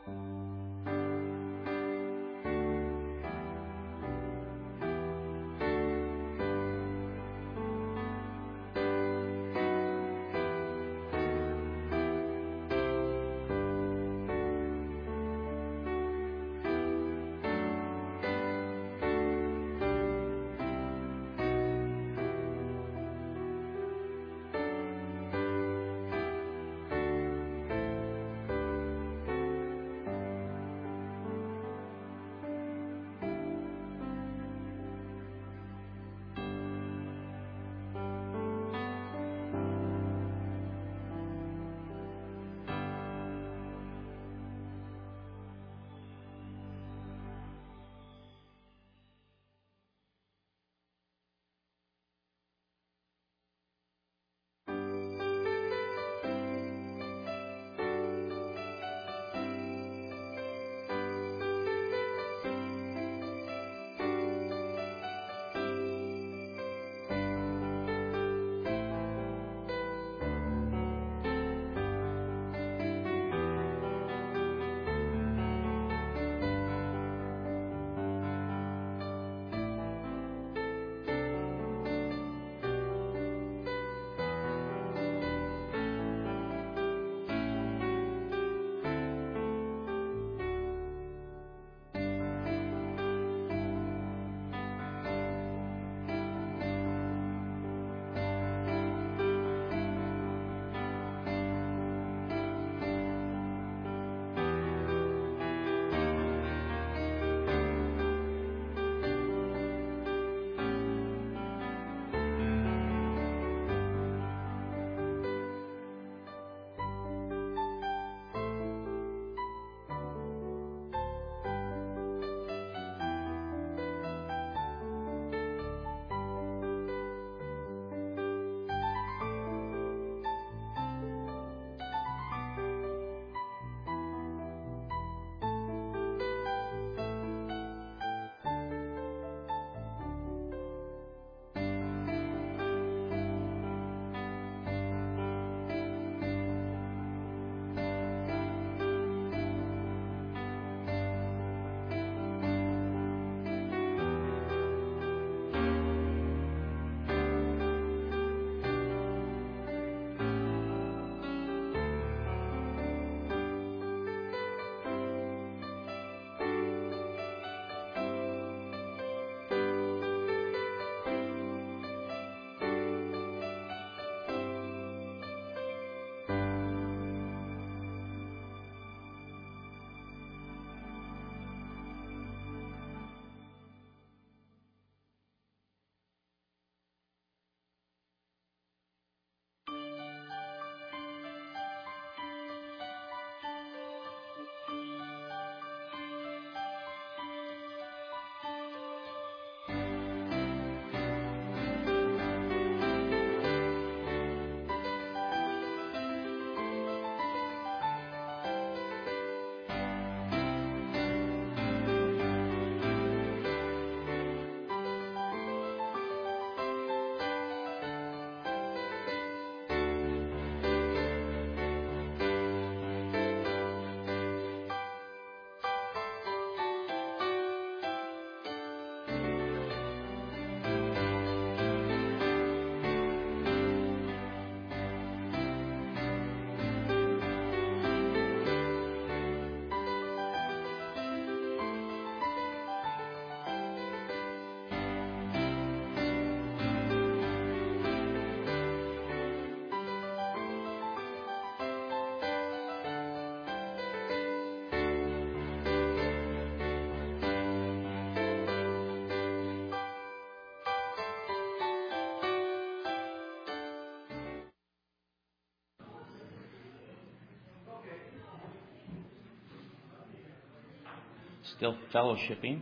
Still fellowshipping.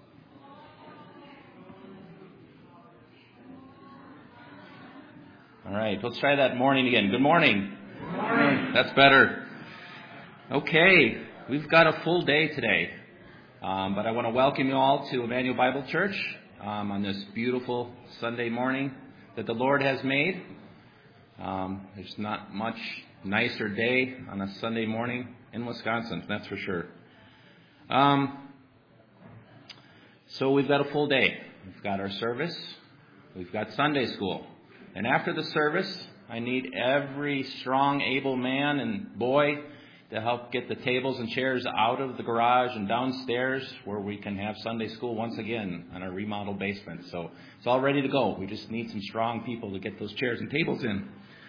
All right, let's try that morning again. Good morning. Good morning. That's better. Okay, we've got a full day today. But I want to welcome you all to Emmanuel Bible Church on this beautiful Sunday morning that the Lord has made. There's not much nicer day on a Sunday morning in Wisconsin, that's for sure. So we've got a full day. We've got our service. We've got Sunday school. And after the service, I need every strong, able man and boy to help get the tables and chairs out of the garage and downstairs where we can have Sunday school once again on our remodeled basement. So it's all ready to go. We just need some strong people to get those chairs and tables in.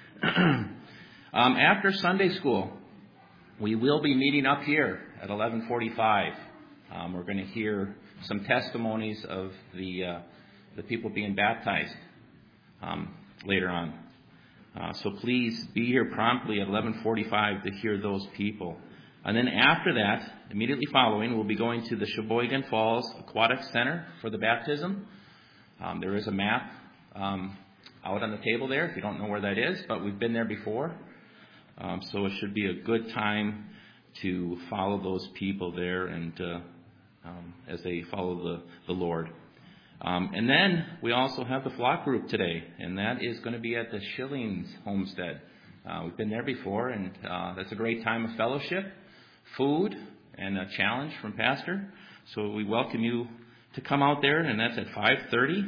After Sunday school, we will be meeting up here at 11:45. We're going to hear some testimonies of the people being baptized later on. So please be here promptly at 11:45 to hear those people. And then after that, immediately following, we'll be going to the Sheboygan Falls Aquatic Center for the baptism. There is a map out on the table there if you don't know where that is, but we've been there before. So it should be a good time to follow those people there and as they follow the Lord. And then we also have the flock group today, and that is going to be at the Schillings homestead. We've been there before, and that's a great time of fellowship, food, and a challenge from Pastor. So we welcome you to come out there, and that's at 5:30.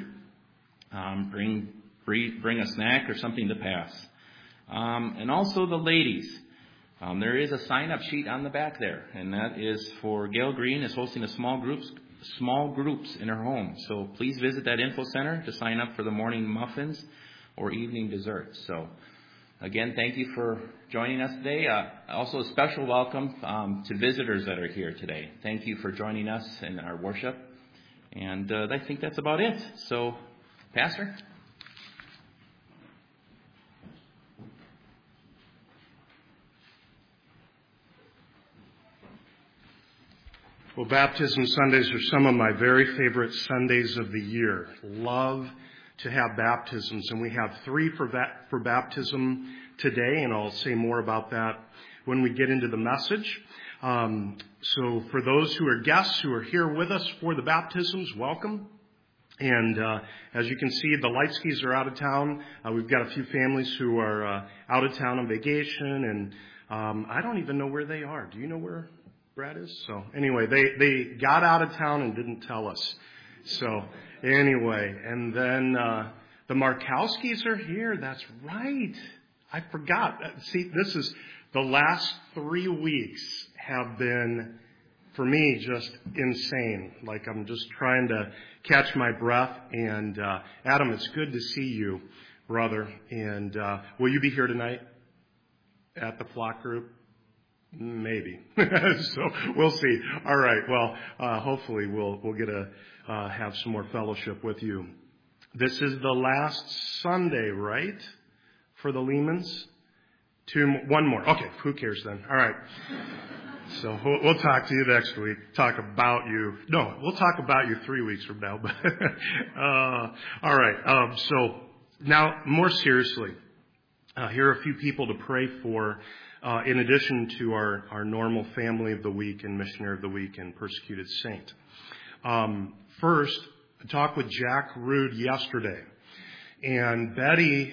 Bring a snack or something to pass. And also the ladies. There is a sign-up sheet on the back there, and that is for Gail Green is hosting a small groups in her home. So please visit that info center to sign up for the morning muffins or evening desserts. So again, thank you for joining us today. Also a special welcome to visitors that are here today. Thank you for joining us in our worship. And I think that's about it. So, Pastor? Well, baptism Sundays are some of my very favorite Sundays of the year. Love to have baptisms, and we have 3 for baptism today, and I'll say more about that when we get into the message. So for those who are guests who are here with us for the baptisms, welcome. And as you can see, the Lightskis are out of town. We've got a few families who are out of town on vacation, and I don't even know where they are. Do you know where Brad is? So anyway, they got out of town and didn't tell us. So anyway, and then the Markowskis are here. That's right. I forgot. See, this is the last 3 weeks have been, for me, just insane. Like I'm just trying to catch my breath. And Adam, it's good to see you, brother. And will you be here tonight at the flock group? Maybe. So we'll see. All right. Well, hopefully we'll get to have some more fellowship with you. This is the last Sunday, right, for the Lehmans? One more. Okay. Who cares then? All right. So we'll talk to you next week. Talk about you. No, we'll talk about you 3 weeks from now. But all right. So now, more seriously, here are a few people to pray for. In addition to our normal family of the week and missionary of the week and persecuted saint. First, I talked with Jack Rood yesterday. And Betty,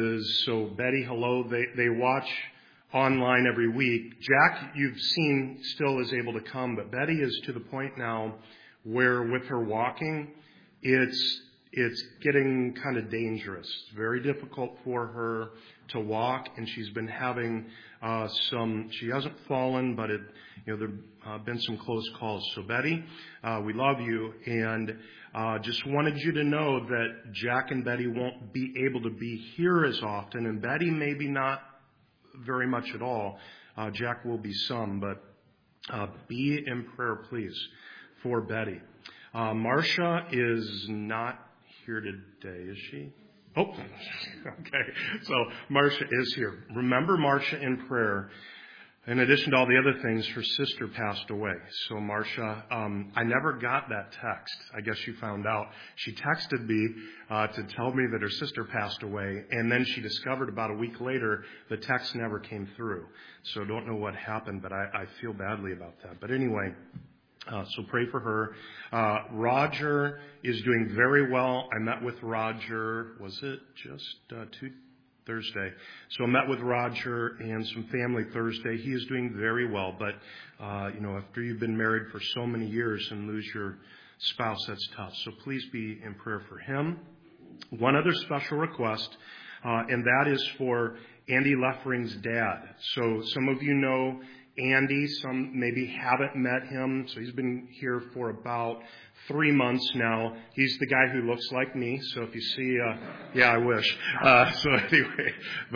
hello, they watch online every week. Jack, you've seen, still is able to come, but Betty is to the point now where with her walking, it's getting kind of dangerous. It's very difficult for her to walk, and she's been having she hasn't fallen, but there have been some close calls. So Betty, we love you, and just wanted you to know that Jack and Betty won't be able to be here as often, and Betty maybe not very much at all. Jack will be some, but be in prayer, please, for Betty. Marcia is not here today, is she? Oh, okay. So Marcia is here. Remember Marcia in prayer. In addition to all the other things, her sister passed away. So Marcia, I never got that text. I guess you found out. She texted me to tell me that her sister passed away, and then she discovered about a week later the text never came through. So don't know what happened, but I feel badly about that. But anyway, so pray for her. Roger is doing very well. I met with Roger, was it just Thursday. So I met with Roger and some family Thursday. He is doing very well, but, after you've been married for so many years and lose your spouse, that's tough. So please be in prayer for him. One other special request, and that is for Andy Leffering's dad. So some of you know Andy, some maybe haven't met him. So he's been here for about 3 months now. He's the guy who looks like me. So if you see, I wish. So anyway,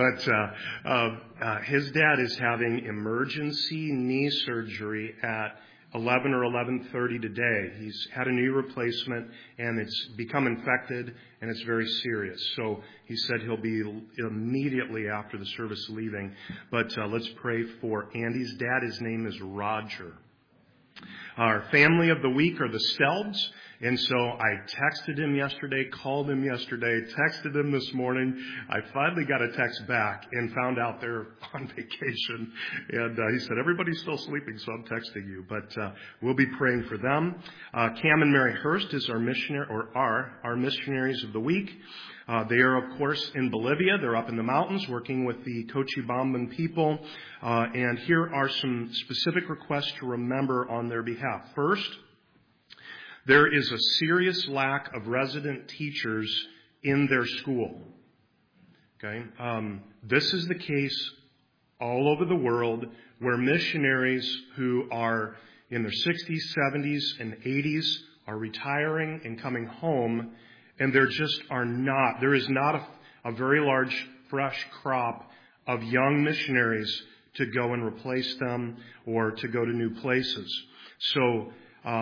but his dad is having emergency knee surgery at 11 or 11:30 today. He's had a knee replacement, and it's become infected, and it's very serious. So he said he'll be immediately after the service leaving. But let's pray for Andy's dad. His name is Roger. Our family of the week are the Stelds. And so I texted him yesterday, called him yesterday, texted him this morning. I finally got a text back and found out they're on vacation. And he said, everybody's still sleeping, so I'm texting you. But we'll be praying for them. Cam and Mary Hurst is our missionary, or are our missionaries of the week. They are, of course, in Bolivia. They're up in the mountains working with the Cochabamban people. And here are some specific requests to remember on their behalf. First, there is a serious lack of resident teachers in their school. Okay? This is the case all over the world where missionaries who are in their 60s, 70s, and 80s are retiring and coming home, and there is not a very large fresh crop of young missionaries to go and replace them or to go to new places. So,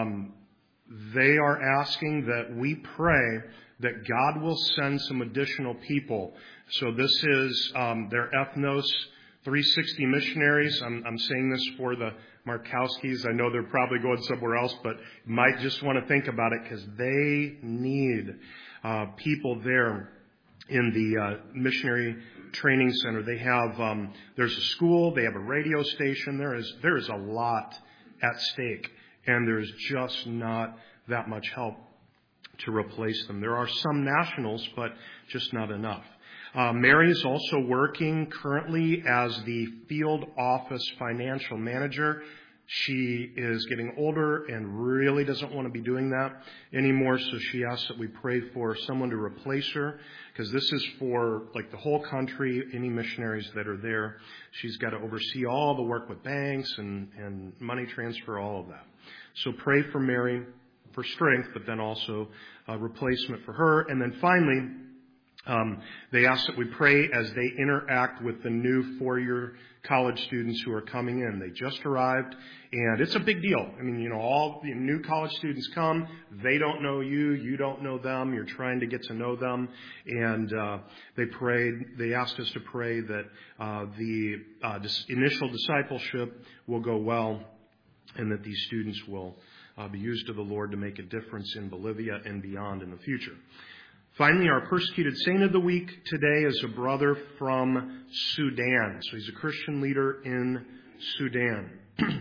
they are asking that we pray that God will send some additional people. So this is their Ethnos 360 missionaries. I'm saying this for the Markowskis. I know they're probably going somewhere else, but you might just want to think about it because they need people there in the missionary training center. They have there's a school, they have a radio station. There is a lot at stake. And there's just not that much help to replace them. There are some nationals, but just not enough. Mary is also working currently as the field office financial manager. She is getting older and really doesn't want to be doing that anymore, so she asks that we pray for someone to replace her, because this is for like the whole country, any missionaries that are there. She's got to oversee all the work with banks and money transfer, all of that. So pray for Mary for strength, but then also a replacement for her. And then finally, they ask that we pray as they interact with the new 4-year college students who are coming in. They just arrived, and it's a big deal. I mean, all the new college students come. They don't know you. You don't know them. You're trying to get to know them. And they asked us to pray that the initial discipleship will go well, and that these students will be used of the Lord to make a difference in Bolivia and beyond in the future. Finally, our persecuted saint of the week today is a brother from Sudan. So he's a Christian leader in Sudan.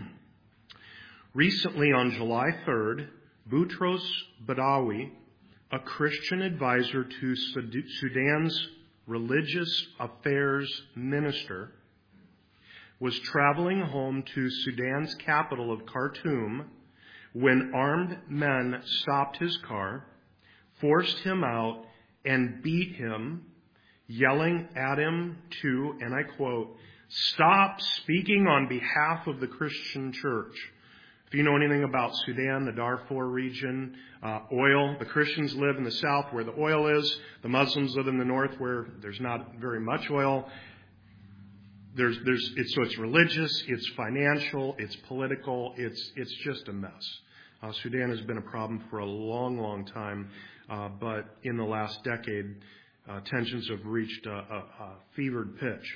Recently, on July 3rd, Boutros Badawi, a Christian advisor to Sudan's religious affairs minister, was traveling home to Sudan's capital of Khartoum when armed men stopped his car, forced him out, and beat him, yelling at him to, and I quote, "Stop speaking on behalf of the Christian church." If you know anything about Sudan, the Darfur region, oil, the Christians live in the south where the oil is. The Muslims live in the north where there's not very much oil. So it's religious, it's financial, it's political, it's just a mess. Sudan has been a problem for a long, long time, but in the last decade, tensions have reached a fevered pitch.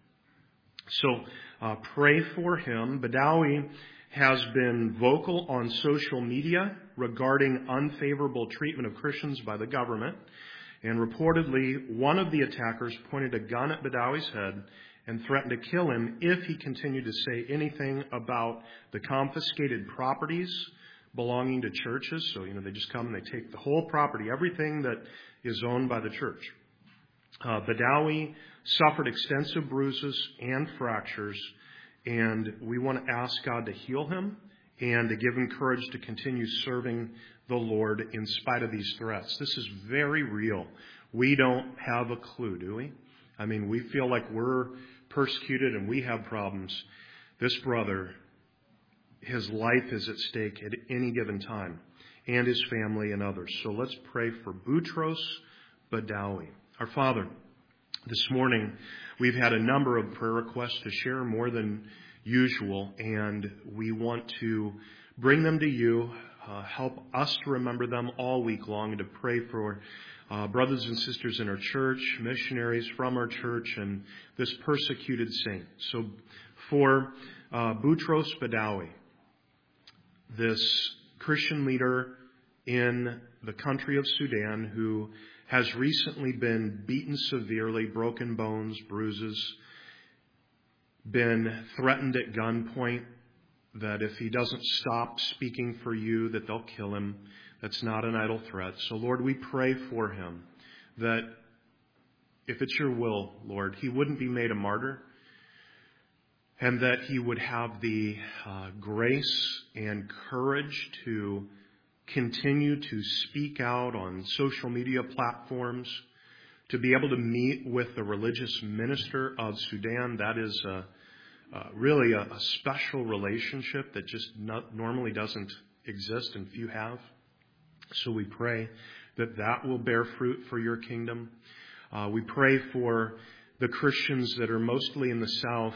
So pray for him. Badawi has been vocal on social media regarding unfavorable treatment of Christians by the government, and reportedly one of the attackers pointed a gun at Badawi's head and threatened to kill him if he continued to say anything about the confiscated properties belonging to churches. So, they just come and they take the whole property, everything that is owned by the church. Badawi suffered extensive bruises and fractures, and we want to ask God to heal him and to give him courage to continue serving the Lord in spite of these threats. This is very real. We don't have a clue, do we? I mean, we feel like we're persecuted and we have problems. This brother, his life is at stake at any given time, and his family and others. So let's pray for Boutros Badawi. Our Father, this morning we've had a number of prayer requests to share, more than usual, and we want to bring them to you. Help us to remember them all week long and to pray for brothers and sisters in our church, missionaries from our church, and this persecuted saint. So for Boutros Badawi, this Christian leader in the country of Sudan who has recently been beaten severely, broken bones, bruises, been threatened at gunpoint, that if he doesn't stop speaking for you, that they'll kill him. That's not an idle threat. So, Lord, we pray for him that if it's your will, Lord, he wouldn't be made a martyr, and that he would have the grace and courage to continue to speak out on social media platforms, to be able to meet with the religious minister of Sudan. That is really a special relationship that just normally doesn't exist and few have. So we pray that that will bear fruit for your kingdom. We pray for the Christians that are mostly in the south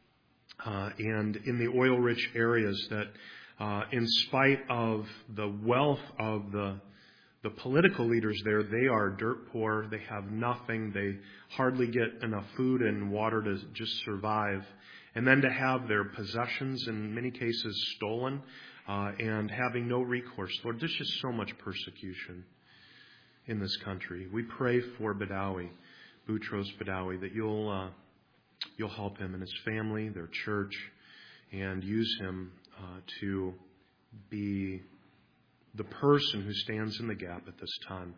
and in the oil-rich areas, that in spite of the wealth of the political leaders there, they are dirt poor. They have nothing. They hardly get enough food and water to just survive. And then to have their possessions, in many cases, stolen and having no recourse. Lord, there's just so much persecution in this country. We pray for Badawi, Boutros Badawi, that you'll help him and his family, their church, and use him to be the person who stands in the gap at this time.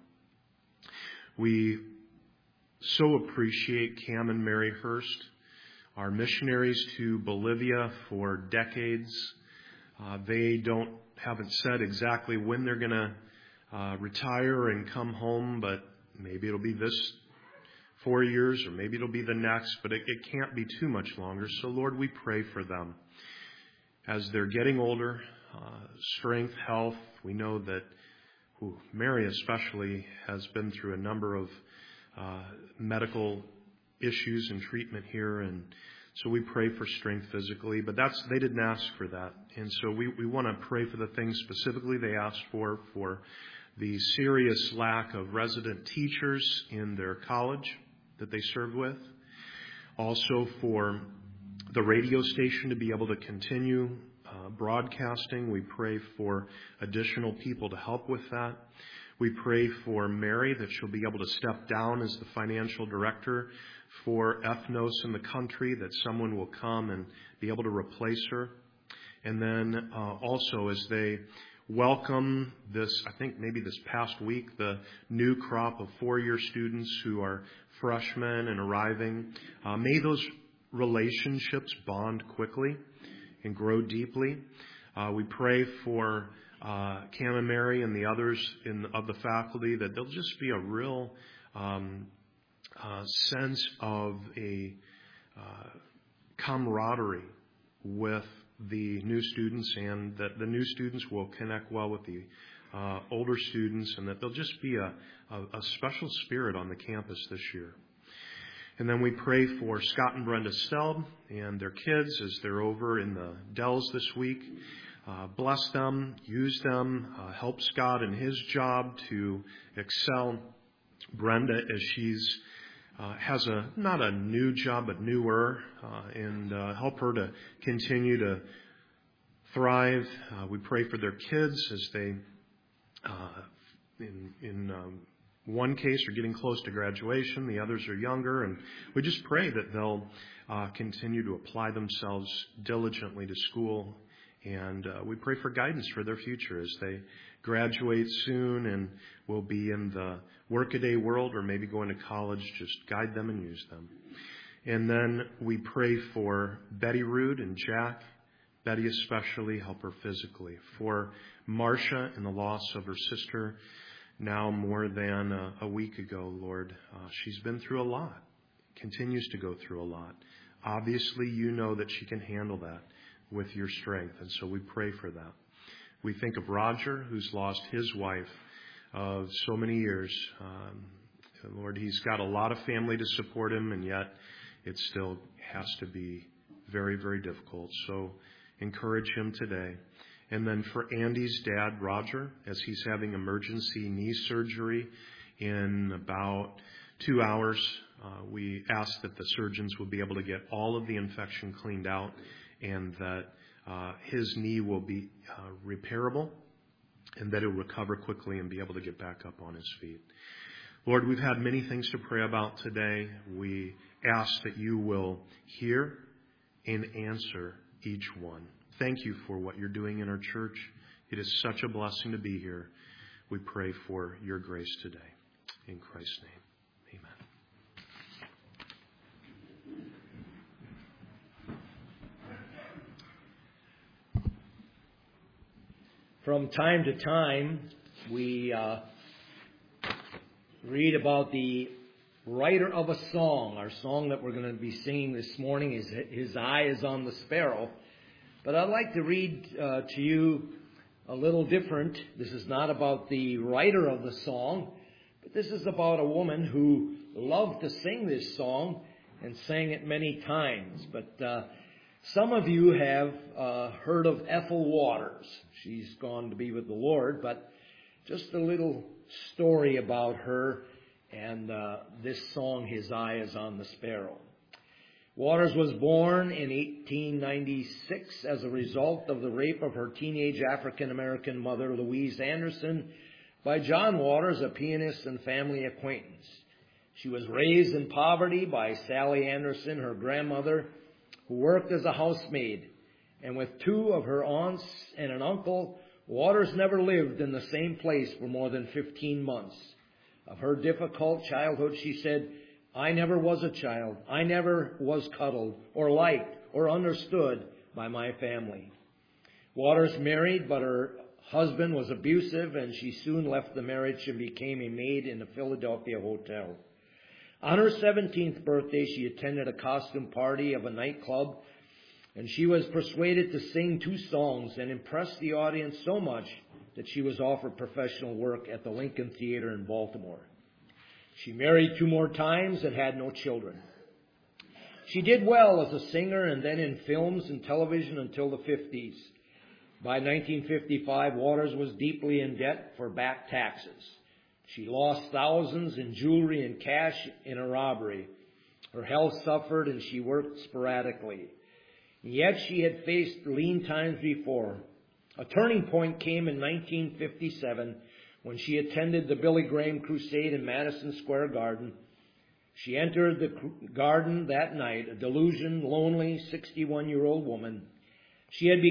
We so appreciate Cam and Mary Hurst, our missionaries to Bolivia for decades. They haven't said exactly when they're going to retire and come home, but maybe it'll be this 4 years or maybe it'll be the next, but it can't be too much longer. So, Lord, we pray for them as they're getting older, strength, health. We know that Mary especially has been through a number of medical issues and treatment here, and so we pray for strength physically, but they didn't ask for that. And so we want to pray for the things specifically they asked for the serious lack of resident teachers in their college that they served with. Also for the radio station to be able to continue broadcasting. We pray for additional people to help with that. We pray for Mary that she'll be able to step down as the financial director for ethnos in the country, that someone will come and be able to replace her. And then also as they welcome this, I think maybe this past week, the new crop of 4-year students who are freshmen and arriving, may those relationships bond quickly and grow deeply. We pray for Cam and Mary and the others of the faculty, that there'll just be a real sense of a camaraderie with the new students, and that the new students will connect well with the older students, and that there'll just be a special spirit on the campus this year. And then we pray for Scott and Brenda Stelb and their kids as they're over in the Dells this week. Bless them, use them, help Scott in his job to excel. Brenda, as she's has not a new job, but newer, and help her to continue to thrive. We pray for their kids as they, in one case, are getting close to graduation. The others are younger, and we just pray that they'll continue to apply themselves diligently to school And we pray for guidance for their future as they graduate soon and will be in the workaday world or maybe going to college. Just guide them and use them. And then we pray for Betty Rude and Jack. Betty especially, help her physically. For Marcia and the loss of her sister now more than a week ago, Lord. She's been through a lot, continues to go through a lot. Obviously, you know that she can handle that with your strength, and so we pray for that. We think of Roger, who's lost his wife of so many years. Lord, he's got a lot of family to support him, and yet it still has to be very, very difficult. So encourage him today. And then for Andy's dad, Roger, as he's having emergency knee surgery in about 2 hours, we ask that the surgeons will be able to get all of the infection cleaned out and that his knee will be repairable and that it will recover quickly and be able to get back up on his feet. Lord, we've had many things to pray about today. We ask that you will hear and answer each one. Thank you for what you're doing in our church. It is such a blessing to be here. We pray for your grace today. In Christ's name, amen. From time to time, we read about the writer of a song. Our song that we're going to be singing this morning is His Eye is on the Sparrow. But I'd like to read to you a little different. This is not about the writer of the song, but this is about a woman who loved to sing this song and sang it many times. But some of you have heard of Ethel Waters. She's gone to be with the Lord, but just a little story about her and this song, His Eye is on the Sparrow. Waters was born in 1896 as a result of the rape of her teenage African-American mother, Louise Anderson, by John Waters, a pianist and family acquaintance. She was raised in poverty by Sally Anderson, her grandmother, who worked as a housemaid. And with 2 of her aunts and an uncle, Waters never lived in the same place for more than 15 months. Of her difficult childhood, she said, "I never was a child. I never was cuddled or liked or understood by my family." Waters married, but her husband was abusive, and she soon left the marriage and became a maid in a Philadelphia hotel. On her 17th birthday, she attended a costume party of a nightclub, and she was persuaded to sing 2 songs and impressed the audience so much that she was offered professional work at the Lincoln Theater in Baltimore. She married 2 more times and had no children. She did well as a singer and then in films and television until the 50s. By 1955, Waters was deeply in debt for back taxes. She lost thousands in jewelry and cash in a robbery. Her health suffered and she worked sporadically. Yet she had faced lean times before. A turning point came in 1957 when she attended the Billy Graham Crusade in Madison Square Garden. She entered the garden that night, a delusioned, lonely 61-year-old woman. She had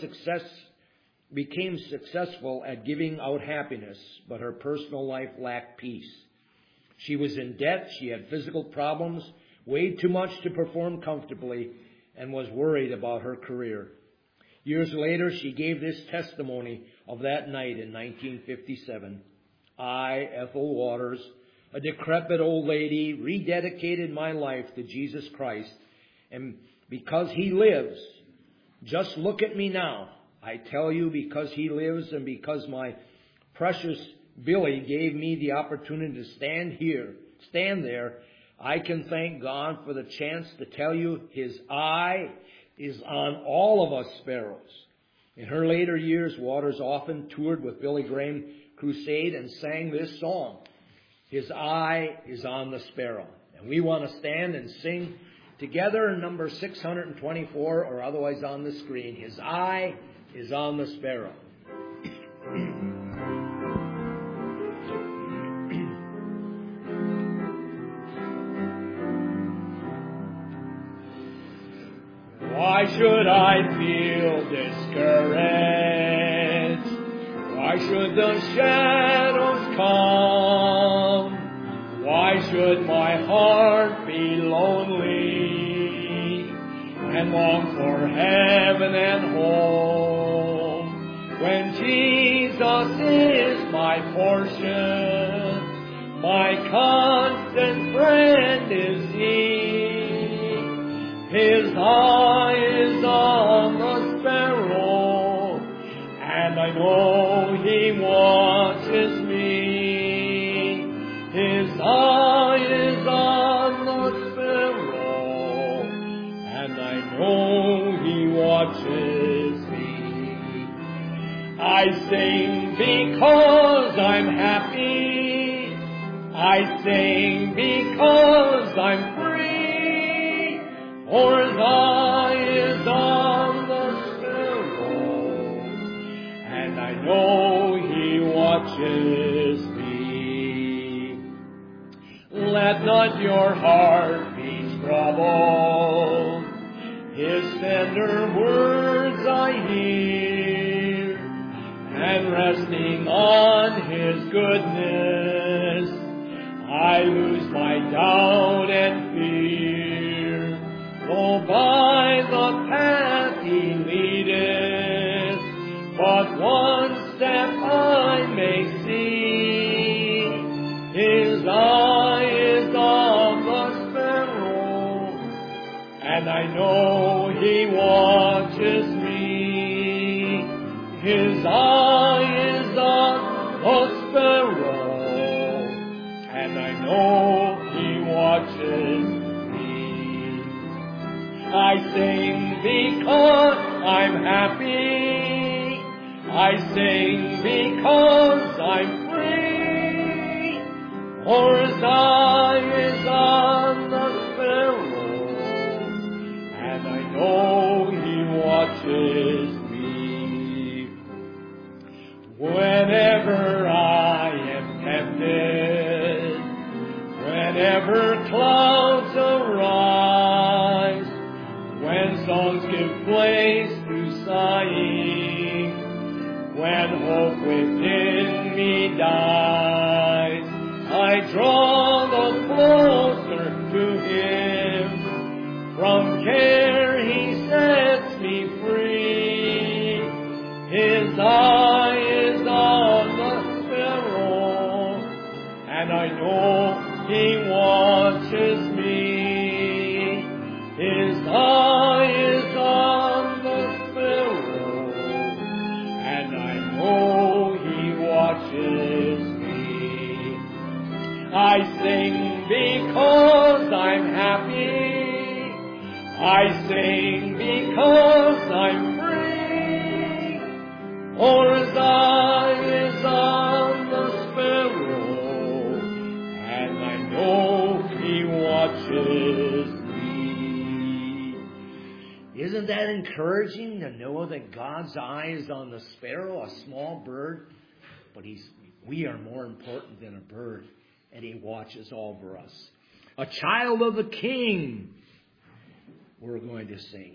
became successful at giving out happiness, but her personal life lacked peace. She was in debt, she had physical problems, weighed too much to perform comfortably, and was worried about her career. Years later, she gave this testimony of that night in 1957. "I, Ethel Waters, a decrepit old lady, rededicated my life to Jesus Christ. And because He lives, just look at me now. I tell you, because He lives and because my precious Billy gave me the opportunity to stand there, I can thank God for the chance to tell you His eye is on all of us sparrows." In her later years, Waters often toured with Billy Graham Crusade and sang this song, "His Eye is on the Sparrow." And we want to stand and sing together number 624, or otherwise on the screen, "His Eye is on the Sparrow." Why should I feel this discouraged? Why should the shadows come? Why should my heart be lonely and long for heaven and home? When Jesus is my portion, my constant friend is He. His eye is on the sparrow, and I know He watches me. His eye is on the sparrow, and I know He watches me. I sing because I'm happy. I sing because I'm free. For His eye is on the sparrow, and I know He watches me. Let not your heart be troubled. His tender words I hear, and resting on His goodness, I lose my doubt and fear. Though by the path He leadeth, but one step I may see. His eye is on the sparrow, and I know He watches me. His eye is on the sparrow, and I know He watches me. I sing because I'm happy. I sing because I'm free. For His eye is on the sparrow, and I know He watches me. Whenever I am tempted, whenever clouds arise, when songs give place to sighing, when hope within me dies, I draw the closer to Him. From care He sets me free. His eye is on the sparrow, and I know He watches me. His eye is on the sparrow, and I know He watches me. I sing because I'm happy. I sing because I'm free. For His eye is on the sparrow, and I know He watches me. Isn't that encouraging to know that God's eye is on the sparrow, a small bird? But we are more important than a bird, and He watches over us. A child of the King, we're going to sing.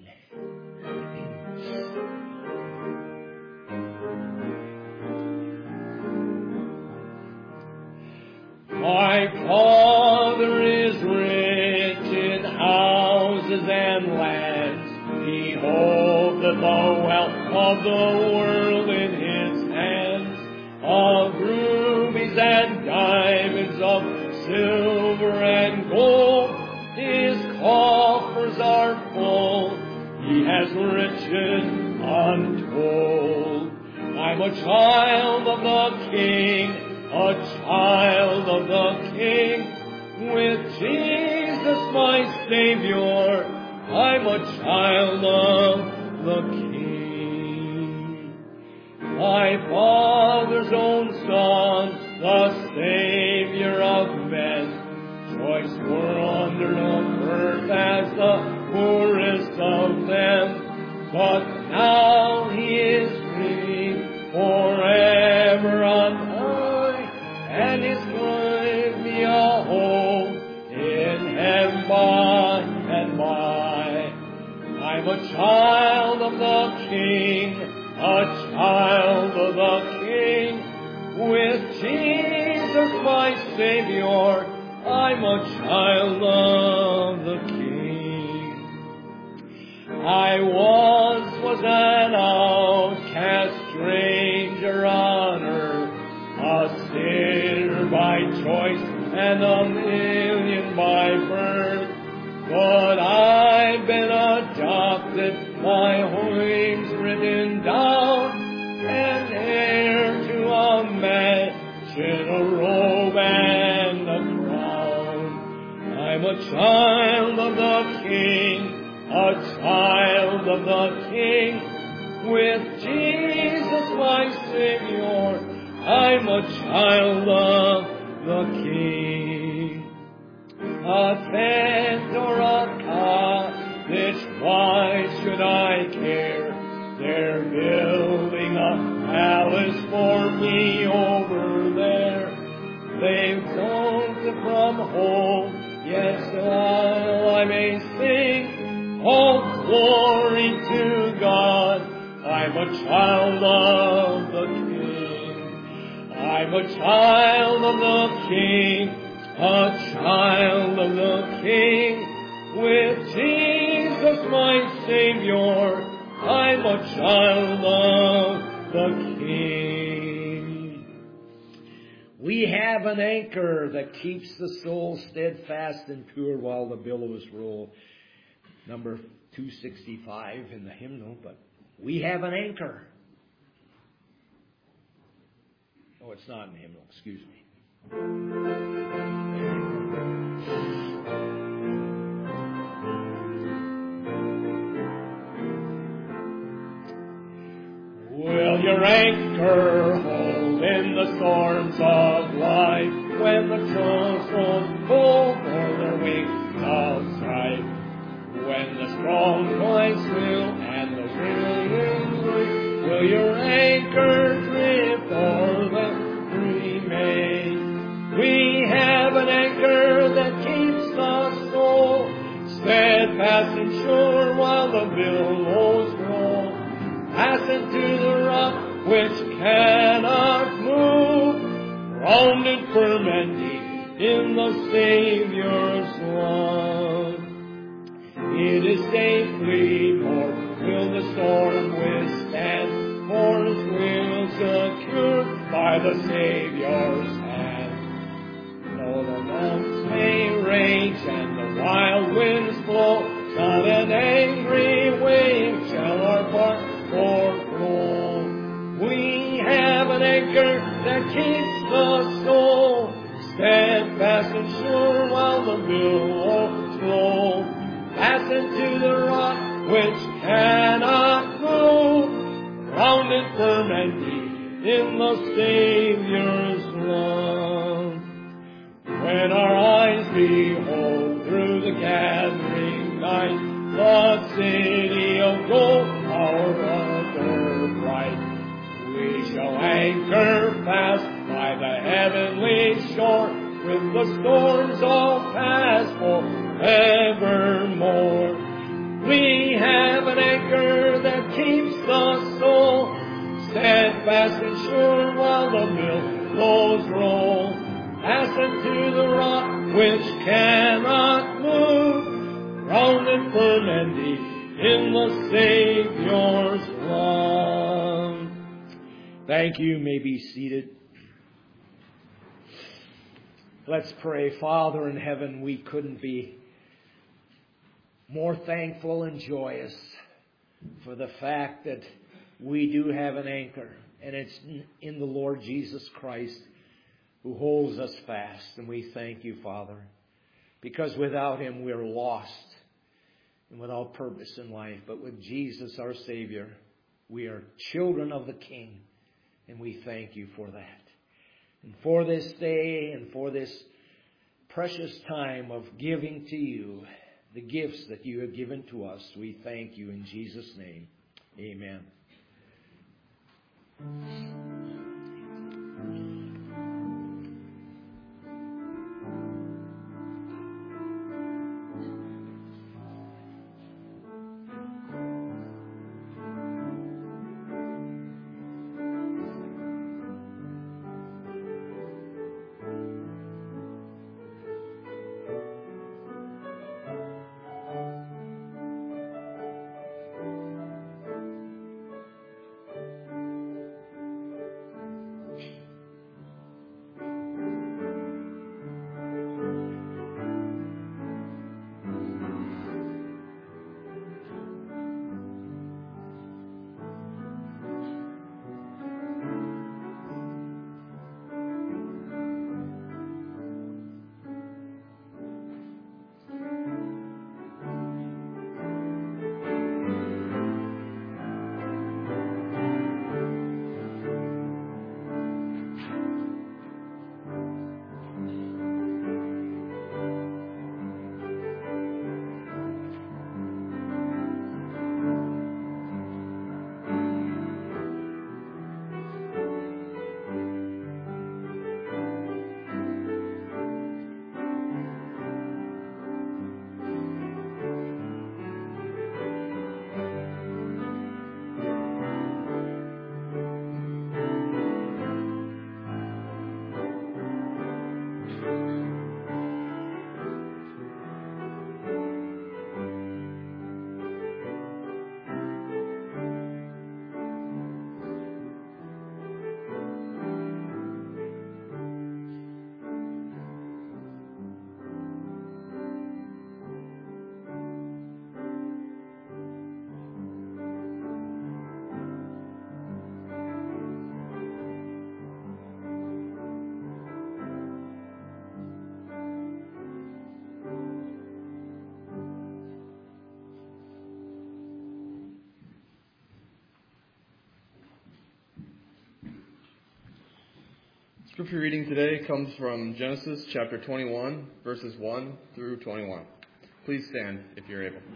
My Father is rich in houses and lands. He holdeth the wealth of the world in His hands. Of rubies and diamonds, of silver and gold, His coffers are full. He has riches untold. I'm a child of the King, a child of the King. With Jesus my Savior, I'm a child of the King. My Father's own Son, the Savior of men, choice were under the earth as the poorest of them. But now He is free forever on high, and His grave me a home in heaven by and by. I'm a child of the King, child of the King. With Jesus my Savior, I'm a child of the King. I once was an outcast stranger on earth, a sinner by choice and a million by birth. But I've been adopted, my name's written down, an heir to a mansion, a robe and a crown. I'm a child of the King, a child of the King. With Jesus my Savior, I'm a child of the King. A tent or a cottage, why should I care? They're building a palace for me over there. They've gone from home, yes, while I may sing, all glory to God. I'm a child of the King. I'm a child of the King, a child of the King. With Jesus my Savior, I'm a child of the King. We have an anchor that keeps the soul steadfast and pure while the billows roll. Number 265 in the hymnal, but we have an anchor. Oh, it's not in the hymnal, excuse me. Will your anchor hold in the storms of life, when the troubles pull for their wings of strife? When the strong twice will and the willing break, will your anchor drift or the remain? We have an anchor that keeps the soul steadfast and sure while the billows roll. Fastened to the rock which cannot move, grounded firm and deep in the Savior's love. It is safely moored, will the storm withstand, for its will secured by the Savior's hand. Though the months may rage and the wild winds blow, not an angry wave shall our bark foreflow. We have an anchor that keeps the soul steadfast and sure while the billows roll. Fastened to the rock which cannot move, grounded firm and deep in the Savior's love. When our eyes behold through the gathering night the city of gold, our rudder bright, we shall anchor fast by the heavenly shore, with the storms all past forevermore. We have an anchor that keeps the soul steadfast and sure while the billows roll. Fastened to the rock which cannot move, grounded firm and deep in the Savior's love. Thank you. You may be seated. Let's pray. Father in heaven, we couldn't be more thankful and joyous for the fact that we do have an anchor, and it's in the Lord Jesus Christ, who holds us fast. And we thank you, Father, because without Him we're lost and without purpose in life. But with Jesus, our Savior, we are children of the King, and we thank you for that. And for this day and for this precious time of giving to you the gifts that you have given to us, we thank you in Jesus' name. Amen. Scripture reading today comes from Genesis chapter 21, verses 1 through 21. Please stand if you're able.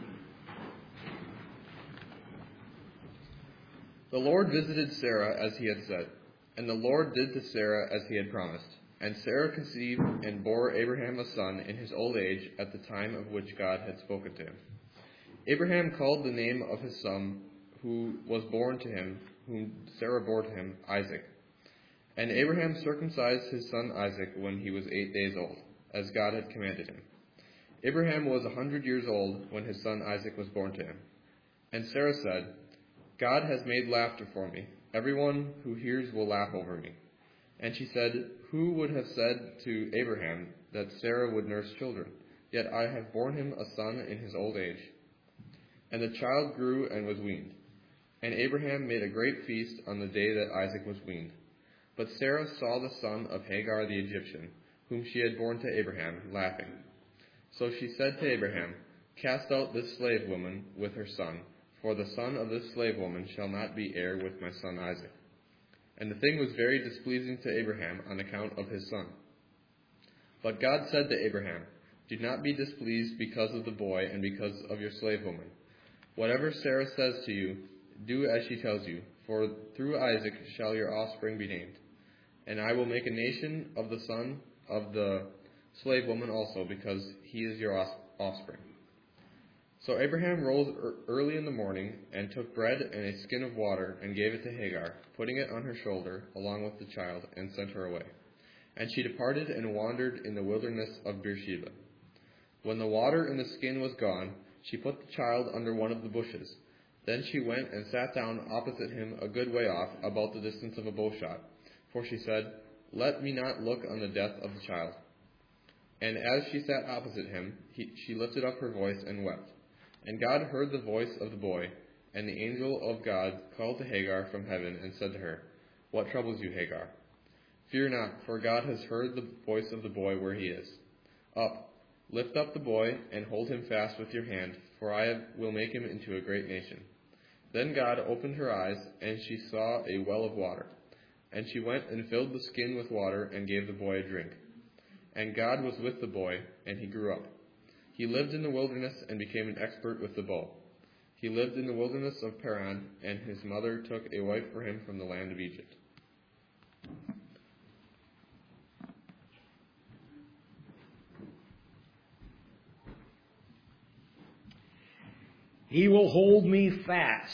The Lord visited Sarah as he had said, and the Lord did to Sarah as he had promised. And Sarah conceived and bore Abraham a son in his old age at the time of which God had spoken to him. Abraham called the name of his son who was born to him, whom Sarah bore to him, Isaac. And Abraham circumcised his son Isaac when he was 8 days old, as God had commanded him. Abraham was 100 years old when his son Isaac was born to him. And Sarah said, God has made laughter for me. Everyone who hears will laugh over me. And she said, who would have said to Abraham that Sarah would nurse children? Yet I have borne him a son in his old age. And the child grew and was weaned. And Abraham made a great feast on the day that Isaac was weaned. But Sarah saw the son of Hagar the Egyptian, whom she had borne to Abraham, laughing. So she said to Abraham, cast out this slave woman with her son, for the son of this slave woman shall not be heir with my son Isaac. And the thing was very displeasing to Abraham on account of his son. But God said to Abraham, do not be displeased because of the boy and because of your slave woman. Whatever Sarah says to you, do as she tells you, for through Isaac shall your offspring be named. And I will make a nation of the son of the slave woman also, because he is your offspring. So Abraham rose early in the morning and took bread and a skin of water and gave it to Hagar, putting it on her shoulder along with the child, and sent her away. And she departed and wandered in the wilderness of Beersheba. When the water in the skin was gone, she put the child under one of the bushes. Then she went and sat down opposite him a good way off, about the distance of a bowshot. For she said, let me not look on the death of the child. And as she sat opposite him, she lifted up her voice and wept. And God heard the voice of the boy, and the angel of God called to Hagar from heaven and said to her, what troubles you, Hagar? Fear not, for God has heard the voice of the boy where he is. Up, lift up the boy, and hold him fast with your hand, for I will make him into a great nation. Then God opened her eyes, and she saw a well of water. And she went and filled the skin with water and gave the boy a drink. And God was with the boy, and he grew up. He lived in the wilderness and became an expert with the bow. He lived in the wilderness of Paran, and his mother took a wife for him from the land of Egypt. He will hold me fast.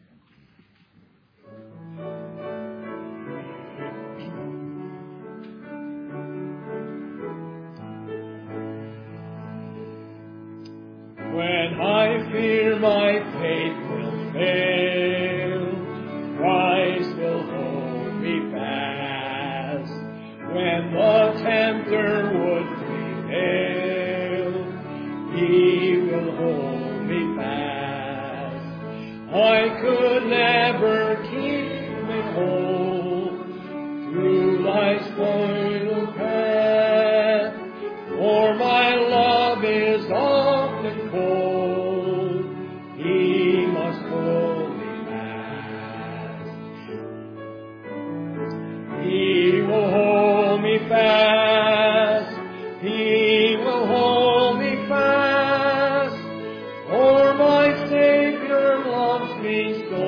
When I fear my faith will fail, Christ will hold me fast. When the tempter would prevail, He will hold me fast. I could never keep me whole through life's toil path, for my love is often cold. He must hold me fast. He will hold me fast. He will hold me fast. For my Savior loves me so.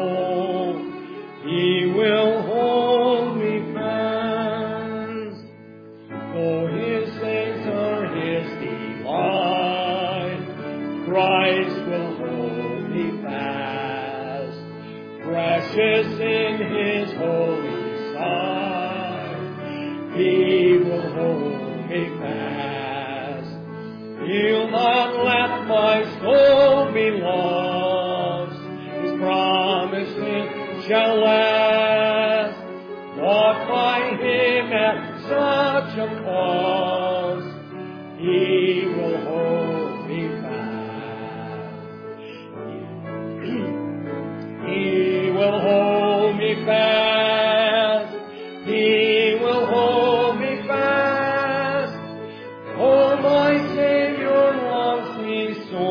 He will hold me fast. For His saints are His divine. Christ will hold me fast. Precious in His holy sight. He will hold me fast. He'll not let my soul be lost. His promises shall last. Bought by Him at such a cost. He will hold me fast. He will hold me fast. He will hold me fast. Oh, my Savior loves me so.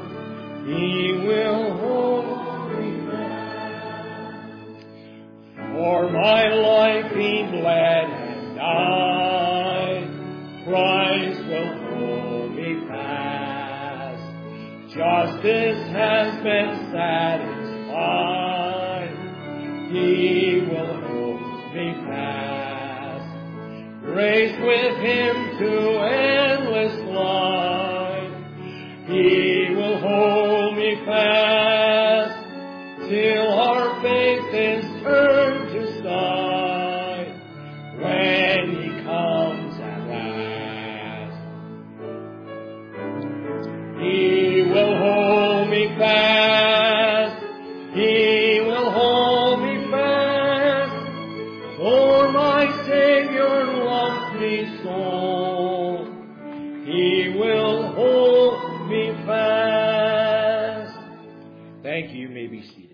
He will hold me fast. For my life He bled and died. Christ will hold me fast. Justice has been satisfied. He will hold me fast. Grace with Him to endless life. He will hold me fast till our faith is turned to sight when He comes at last. He will hold me fast. He will hold me fast. For my Savior loves me so. He will hold me fast. Thank you. You may be seated.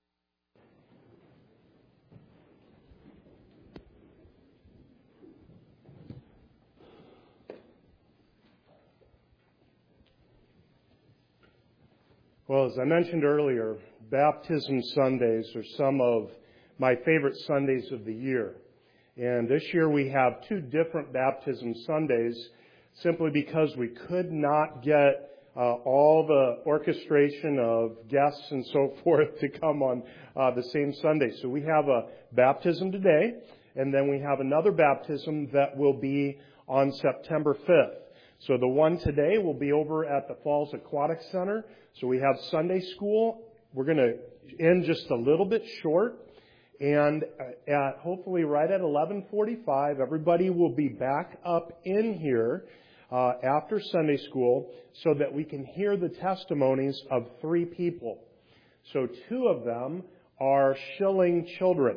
Well, as I mentioned earlier, Baptism Sundays are some of my favorite Sundays of the year. And this year we have two different Baptism Sundays simply because we could not get all the orchestration of guests and so forth to come on the same Sunday. So we have a baptism today, and then we have another baptism that will be on September 5th. So the one today will be over at the Falls Aquatic Center. So we have Sunday school. We're going to end just a little bit short. And at hopefully right at 11:45, everybody will be back up in here after Sunday school so that we can hear the testimonies of 3 people. So 2 of them are Schilling children.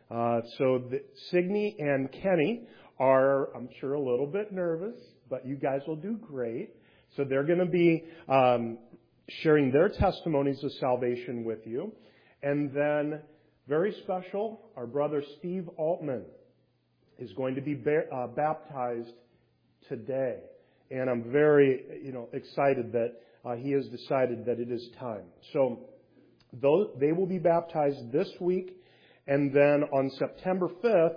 Signe and Kenny are, I'm sure, a little bit nervous, but you guys will do great. So they're going to be sharing their testimonies of salvation with you. And then, very special, our brother Steve Altman is going to be baptized today. And I'm very, excited that he has decided that it is time. So they will be baptized this week. And then on September 5th,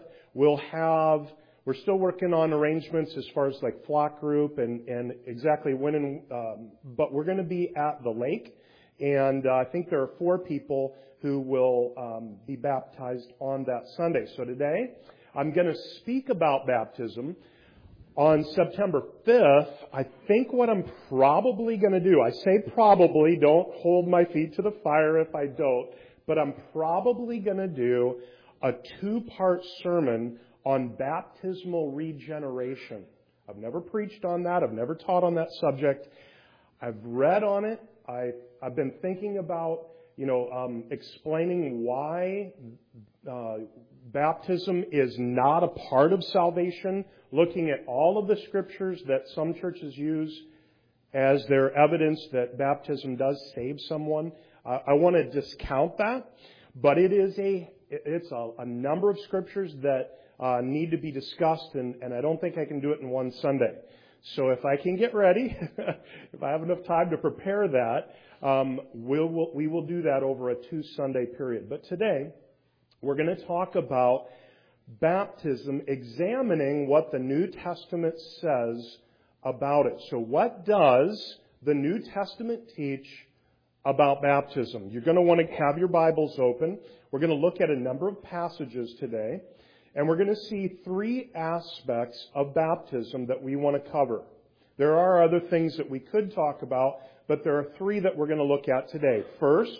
we're still working on arrangements as far as like flock group and exactly when, but we're going to be at the lake. And I think there are 4 people who will be baptized on that Sunday. So today, I'm going to speak about baptism. On September 5th, I think what I'm probably going to do, I say probably, don't hold my feet to the fire if I don't, but I'm probably going to do a 2-part sermon on baptismal regeneration. I've never preached on that. I've never taught on that subject. I've read on it. I've been thinking about, explaining why baptism is not a part of salvation, looking at all of the scriptures that some churches use as their evidence that baptism does save someone. I want to discount that, but it's a number of scriptures that need to be discussed, and I don't think I can do it in one Sunday. So if I can get ready, if I have enough time to prepare that, we will do that over a 2-Sunday period. But today, we're going to talk about baptism, examining what the New Testament says about it. So what does the New Testament teach about baptism? You're going to want to have your Bibles open. We're going to look at a number of passages today. And we're going to see 3 aspects of baptism that we want to cover. There are other things that we could talk about, but there are 3 that we're going to look at today. First,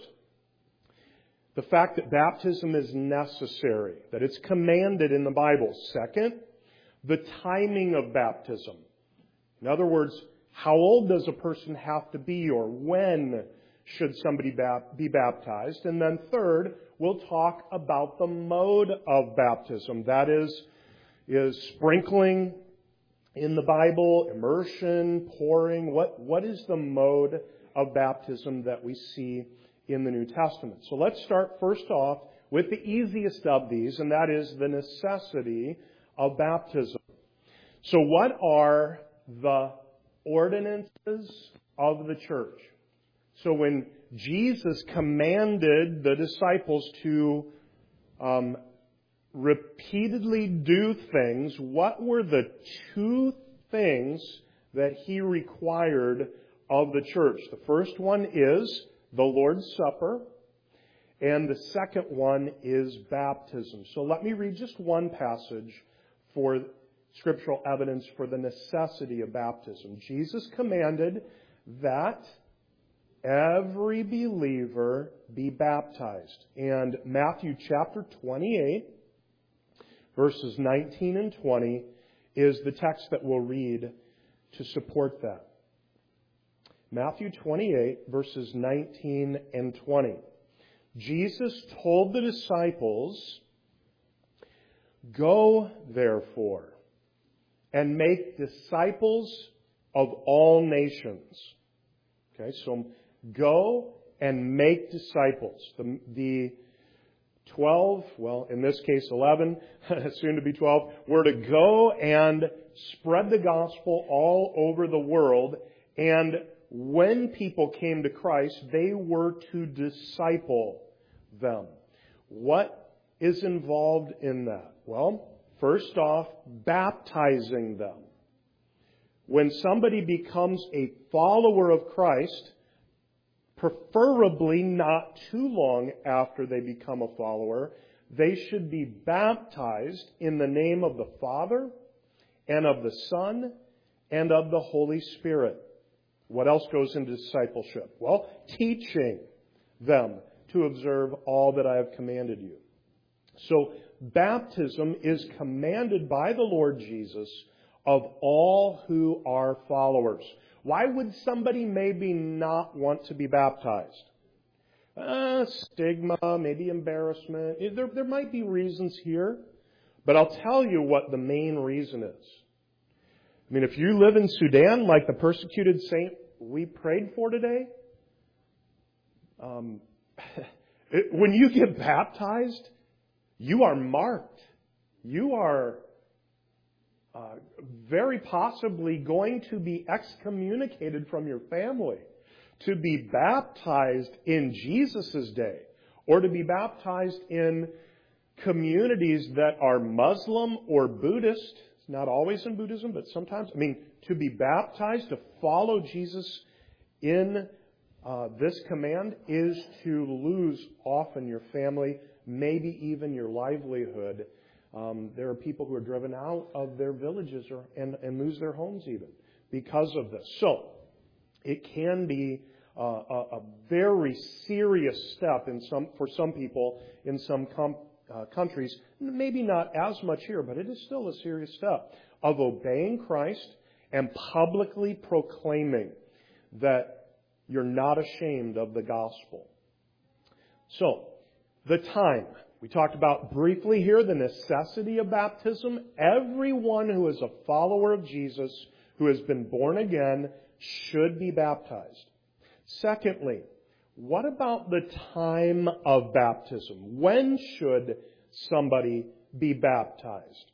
the fact that baptism is necessary, that it's commanded in the Bible. Second, the timing of baptism. In other words, how old does a person have to be, or when should somebody be baptized? And then third, we'll talk about the mode of baptism. That is sprinkling in the Bible, immersion, pouring. What is the mode of baptism that we see in the New Testament? So let's start first off with the easiest of these, and that is the necessity of baptism. So what are the ordinances of the church? So when Jesus commanded the disciples to repeatedly do things, what were the two things that he required of the church? The first one is the Lord's Supper, and the second one is baptism. So let me read just one passage for scriptural evidence for the necessity of baptism. Jesus commanded that every believer be baptized. And Matthew chapter 28, verses 19 and 20, is the text that we'll read to support that. Matthew 28, verses 19 and 20. Jesus told the disciples, "Go, therefore, and make disciples of all nations." Okay, so go and make disciples. The 12, well, in this case 11, soon to be 12, were to go and spread the gospel all over the world. And when people came to Christ, they were to disciple them. What is involved in that? Well, first off, baptizing them. When somebody becomes a follower of Christ, preferably not too long after they become a follower, they should be baptized in the name of the Father and of the Son and of the Holy Spirit. What else goes into discipleship? Well, teaching them to observe all that I have commanded you. So, baptism is commanded by the Lord Jesus of all who are followers. Why would somebody maybe not want to be baptized? Stigma, maybe embarrassment. There might be reasons here, but I'll tell you what the main reason is. I mean, if you live in Sudan, like the persecuted saint we prayed for today, when you get baptized, you are marked. You are very possibly going to be excommunicated from your family. To be baptized in Jesus' day, or to be baptized in communities that are Muslim or Buddhist. It's not always in Buddhism, but sometimes. I mean, to be baptized, to follow Jesus in this command is to lose often your family, maybe even your livelihood. There are people who are driven out of their villages and lose their homes even because of this. So, it can be a very serious step for some people in some countries. Maybe not as much here, but it is still a serious step of obeying Christ and publicly proclaiming that you're not ashamed of the gospel. So, the time. We talked about briefly here the necessity of baptism. Everyone who is a follower of Jesus, who has been born again, should be baptized. Secondly, what about the time of baptism? When should somebody be baptized?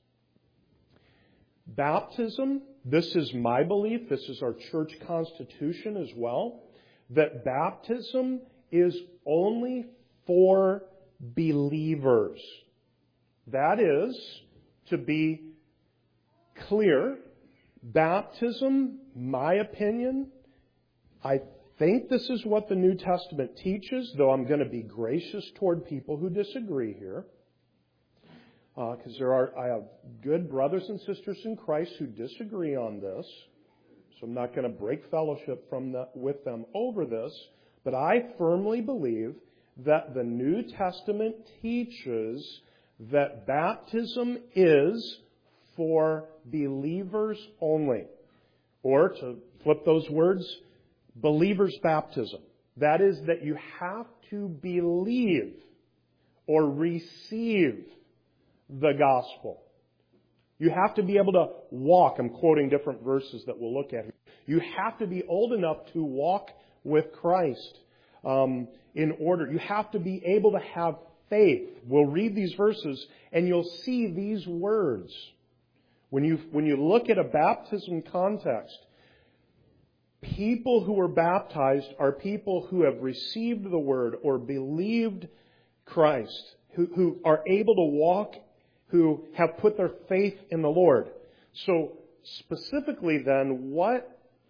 Baptism, this is my belief, this is our church constitution as well, that baptism is only for believers. That is, to be clear, baptism, my opinion, I think this is what the New Testament teaches, though I'm going to be gracious toward people who disagree here. Because I have good brothers and sisters in Christ who disagree on this. So I'm not going to break fellowship with them over this. But I firmly believe that the New Testament teaches that baptism is for believers only. Or, to flip those words, believer's baptism. That is, that you have to believe or receive the gospel. You have to be able to walk. I'm quoting different verses that we'll look at here. You have to be old enough to walk with Christ in order. You have to be able to have faith. We'll read these verses and you'll see these words. When you look at a baptism context, people who are baptized are people who have received the word or believed Christ, who are able to walk who have put their faith in the Lord. So specifically then, what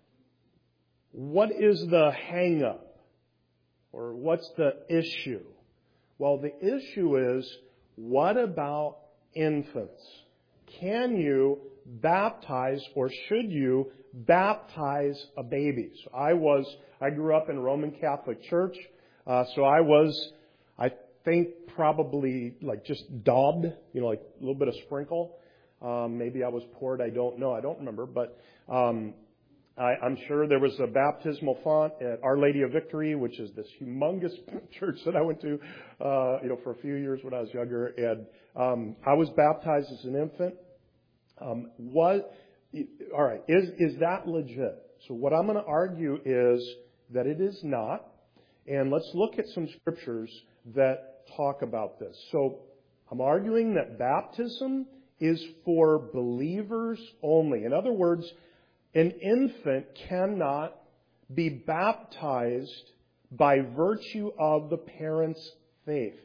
is the hang-up? Or what's the issue? Well, the issue is, what about infants? Can you baptize, or should you baptize a baby? So I grew up in Roman Catholic Church, so I think probably like just daubed, like a little bit of sprinkle. Maybe I was poured, I don't know, I don't remember, but I'm sure there was a baptismal font at Our Lady of Victory, which is this humongous church that I went to, for a few years when I was younger, and I was baptized as an infant. All right, is that legit? So what I'm going to argue is that it is not, and let's look at some scriptures that talk about this. So I'm arguing that baptism is for believers only. In other words, an infant cannot be baptized by virtue of the parent's faith.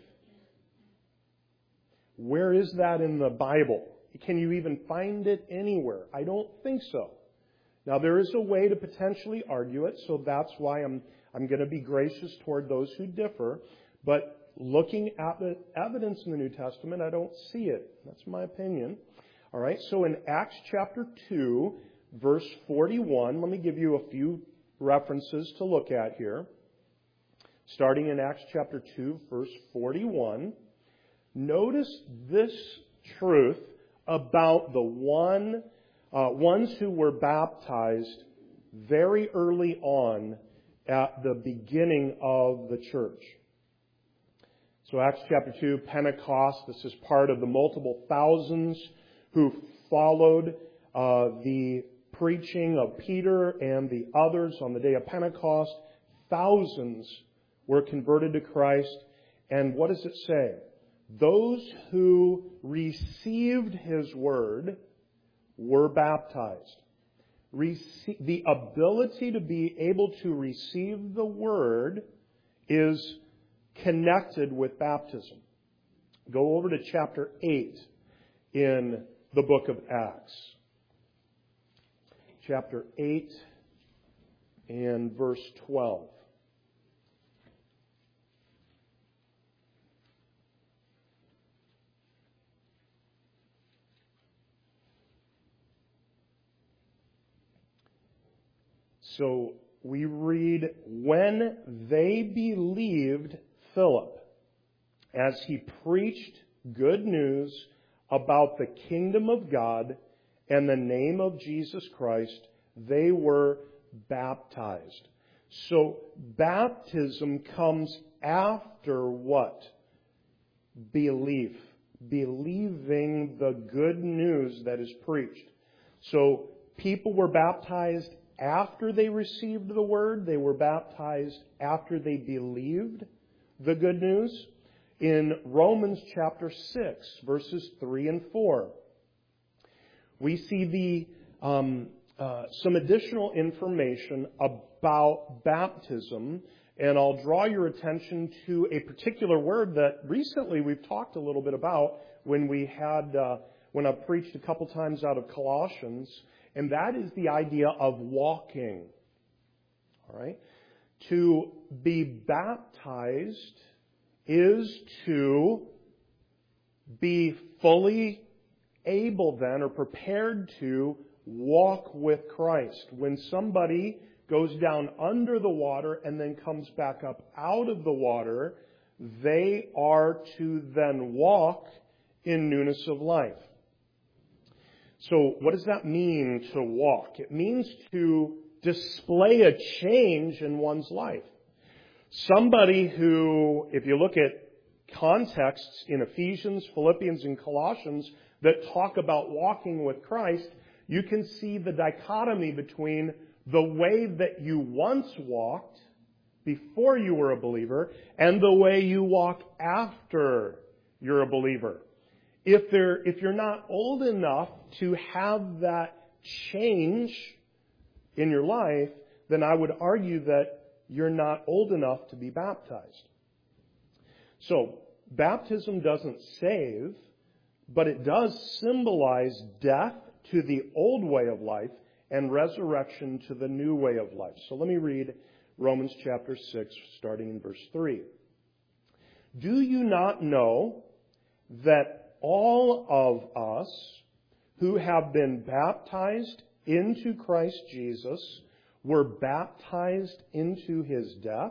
Where is that in the Bible? Can you even find it anywhere? I don't think so. Now, there is a way to potentially argue it, so that's why I'm going to be gracious toward those who differ. But looking at the evidence in the New Testament, I don't see it. That's my opinion. All right, so in Acts chapter 2, verse 41, let me give you a few references to look at here. Starting in Acts chapter 2, verse 41, notice this truth about the ones who were baptized very early on at the beginning of the church. So Acts chapter 2, Pentecost, this is part of the multiple thousands who followed the preaching of Peter and the others on the day of Pentecost. Thousands were converted to Christ. And what does it say? Those who received His word were baptized. The ability to be able to receive the word is connected with baptism. Go over to chapter 8 in the book of Acts. Chapter 8 and verse 12. So we read, when they believed Philip as he preached good news about the kingdom of God and the name of Jesus Christ, they were baptized. So baptism comes after what? Belief. Believing the good news that is preached. So people were baptized after they received the word. They were baptized after they believed the good news. In Romans chapter 6, verses 3 and 4, we see some additional information about baptism, and I'll draw your attention to a particular word that recently we've talked a little bit about when I preached a couple times out of Colossians, and that is the idea of walking. All right? To be baptized is to be fully able then, or prepared to, walk with Christ. When somebody goes down under the water and then comes back up out of the water, they are to then walk in newness of life. So what does that mean to walk? It means to display a change in one's life. Somebody who, if you look at contexts in Ephesians, Philippians, and Colossians that talk about walking with Christ, you can see the dichotomy between the way that you once walked before you were a believer and the way you walk after you're a believer. If you're not old enough to have that change in your life, then I would argue that you're not old enough to be baptized. So, baptism doesn't save, but it does symbolize death to the old way of life and resurrection to the new way of life. So let me read Romans chapter 6, starting in verse 3. Do you not know that all of us who have been baptized into Christ Jesus were baptized into His death?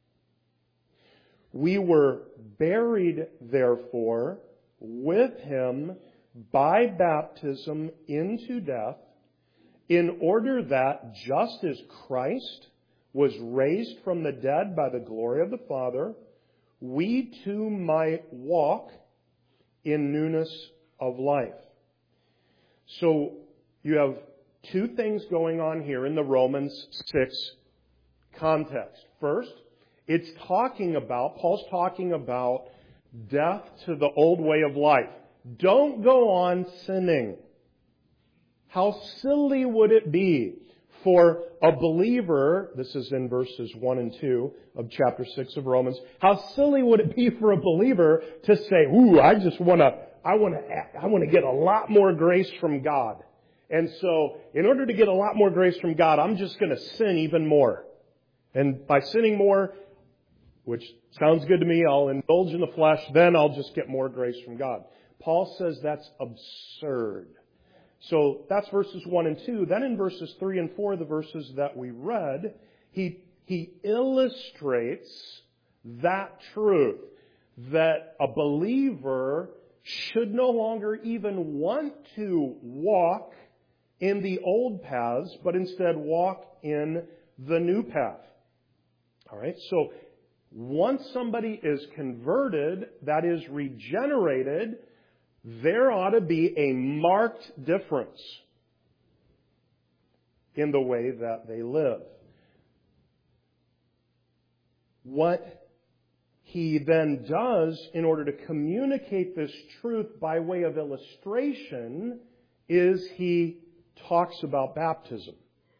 We were buried, therefore, with Him by baptism into death, in order that, just as Christ was raised from the dead by the glory of the Father, we too might walk in newness of life. So you have two things going on here in the Romans 6 context. First, Paul's talking about death to the old way of life. Don't go on sinning. How silly would it be for a believer, this is in verses 1 and 2 of chapter 6 of Romans, how silly would it be for a believer to say, ooh, I want to get a lot more grace from God. And so, in order to get a lot more grace from God, I'm just going to sin even more. And by sinning more, which sounds good to me, I'll indulge in the flesh, then I'll just get more grace from God. Paul says that's absurd. So that's verses 1 and 2. Then in verses 3 and 4, the verses that we read, he illustrates that truth, that a believer should no longer even want to walk in the old paths, but instead walk in the new path. All right, so once somebody is converted, that is regenerated, there ought to be a marked difference in the way that they live. What he then does in order to communicate this truth by way of illustration is he talks about baptism.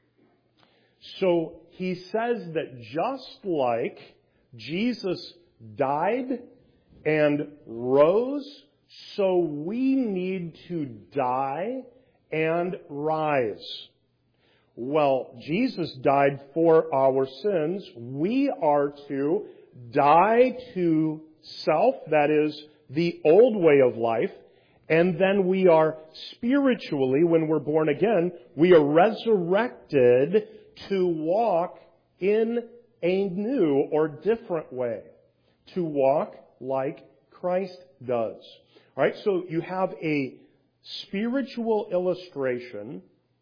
So he says that just like Jesus died and rose, so we need to die and rise. Well, Jesus died for our sins. We are to die to self, that is, the old way of life, and then we are spiritually, when we're born again, we are resurrected to walk in a new or different way, to walk like Christ does. All right, so you have a spiritual illustration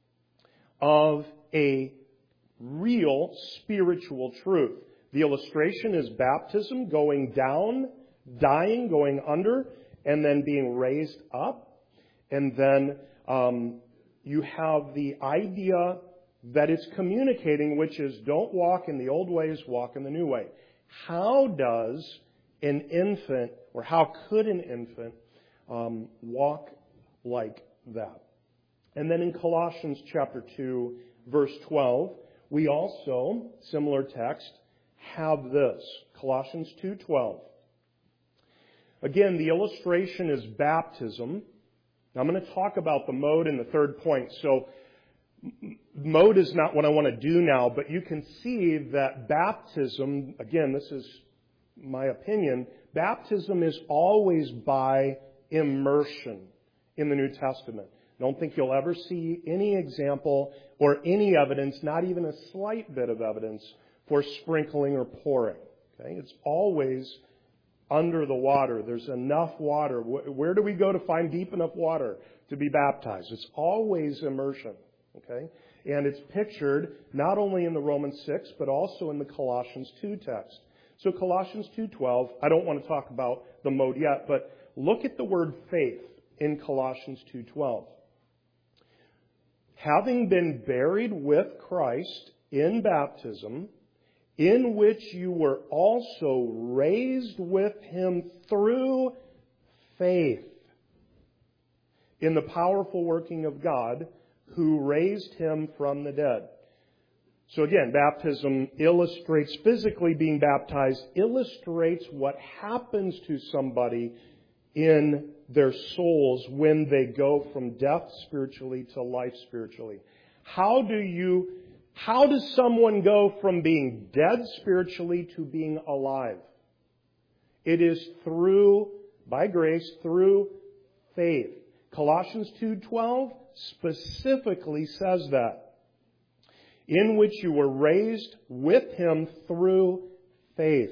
of a real spiritual truth. The illustration is baptism, going down, dying, going under, and then being raised up. And then you have the idea that it's communicating, which is don't walk in the old ways, walk in the new way. How does an infant, or how could an infant walk like that? And then in Colossians chapter 2, verse 12, we also, similar text, have this. Colossians 2:12. Again, the illustration is baptism. Now, I'm going to talk about the mode in the third point. So, mode is not what I want to do now, but you can see that baptism, again, this is my opinion, baptism is always by immersion in the New Testament. I don't think you'll ever see any example or any evidence, not even a slight bit of evidence, for sprinkling or pouring. Okay? It's always under the water. There's enough water. Where do we go to find deep enough water to be baptized? It's always immersion. Okay? And it's pictured not only in the Romans 6, but also in the Colossians 2 text. So Colossians 2:12, I don't want to talk about the mode yet, but look at the word faith in Colossians 2:12. Having been buried with Christ in baptism, in which you were also raised with Him through faith in the powerful working of God who raised Him from the dead. So again, baptism illustrates, physically being baptized illustrates what happens to somebody in their souls when they go from death spiritually to life spiritually. How does someone go from being dead spiritually to being alive? It is by grace, through faith. Colossians 2:12 specifically says that. In which you were raised with Him through faith.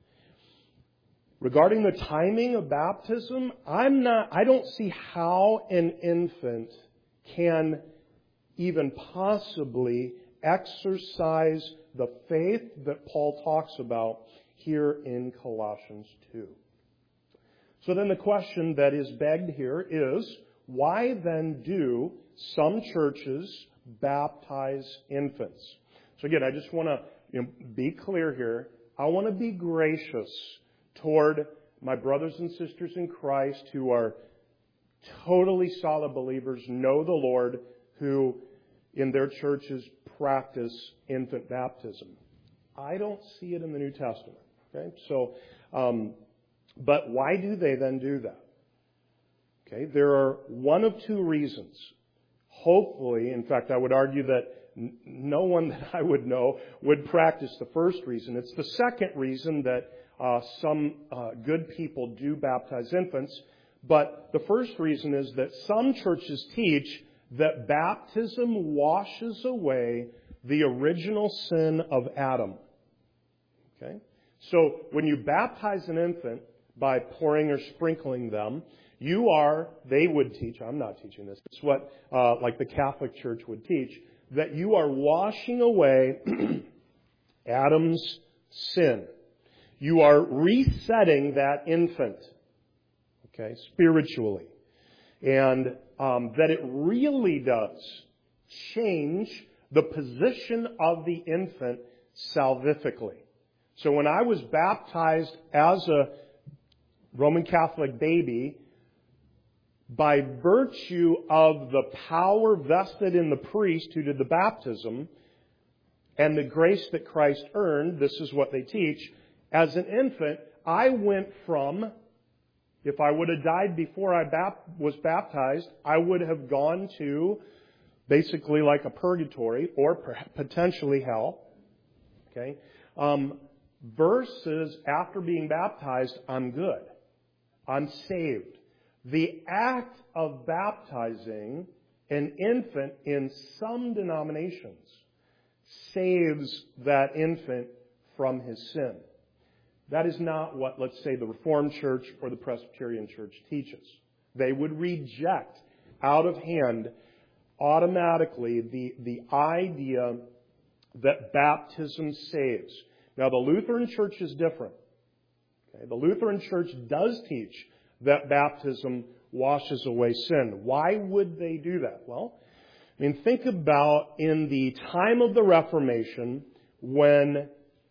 Regarding the timing of baptism, I don't see how an infant can even possibly exercise the faith that Paul talks about here in Colossians 2. So then the question that is begged here is, why then do some churches baptize infants? So again, I just want to be clear here. I want to be gracious toward my brothers and sisters in Christ who are totally solid believers, know the Lord, who in their churches practice infant baptism. I don't see it in the New Testament. Okay, so, but why do they then do that? Okay, there are one of two reasons. Hopefully, in fact, I would argue that no one that I would know would practice the first reason. It's the second reason that some good people do baptize infants. But the first reason is that some churches teach that baptism washes away the original sin of Adam. Okay? So when you baptize an infant by pouring or sprinkling them, they would teach, I'm not teaching this, it's what like the Catholic Church would teach, that you are washing away Adam's sin. You are resetting that infant, okay, spiritually. And that it really does change the position of the infant salvifically. So when I was baptized as a Roman Catholic baby, by virtue of the power vested in the priest who did the baptism and the grace that Christ earned, this is what they teach, as an infant, I went from, if I would have died before I was baptized, I would have gone to basically like a purgatory or potentially hell. Okay? Versus after being baptized, I'm good. I'm saved. The act of baptizing an infant in some denominations saves that infant from his sin. That is not what, let's say, the Reformed Church or the Presbyterian Church teaches. They would reject out of hand automatically the idea that baptism saves. Now, the Lutheran Church is different. Okay? The Lutheran Church does teach that baptism washes away sin. Why would they do that? Well, I mean, think about in the time of the Reformation when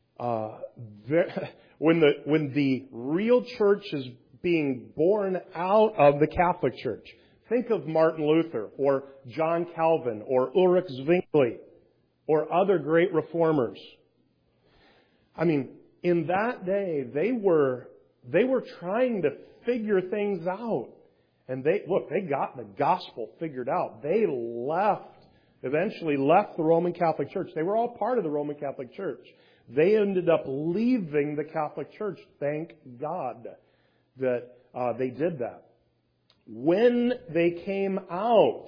the real church is being born out of the Catholic Church. Think of Martin Luther or John Calvin or Ulrich Zwingli or other great reformers. I mean, in that day, they were trying to figure things out. And they got the gospel figured out. They eventually left the Roman Catholic Church. They were all part of the Roman Catholic Church. They ended up leaving the Catholic Church. Thank God that they did that. When they came out,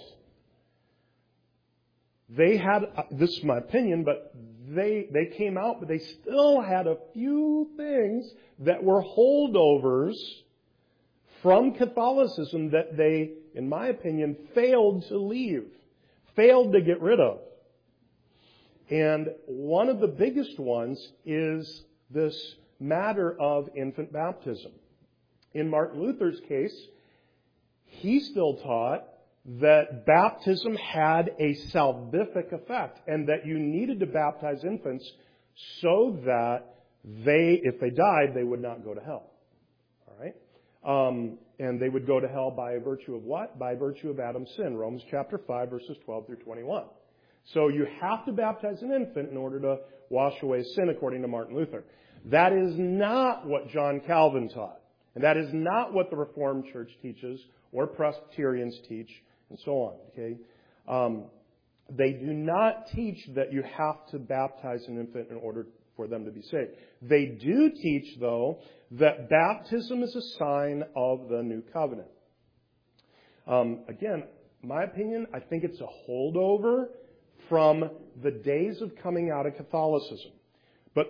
they had, this is my opinion, but they came out, but they still had a few things that were holdovers from Catholicism that they, in my opinion, failed to leave, failed to get rid of. And one of the biggest ones is this matter of infant baptism. In Martin Luther's case, he still taught that baptism had a salvific effect and that you needed to baptize infants so that if they died, they would not go to hell. All right? And they would go to hell by virtue of what? By virtue of Adam's sin. Romans chapter 5, verses 12 through 21. So you have to baptize an infant in order to wash away sin, according to Martin Luther. That is not what John Calvin taught. And that is not what the Reformed Church teaches or Presbyterians teach and so on. Okay? They do not teach that you have to baptize an infant in order for them to be saved. They do teach, though, that baptism is a sign of the new covenant. Again, my opinion, I think it's a holdover from the days of coming out of Catholicism. But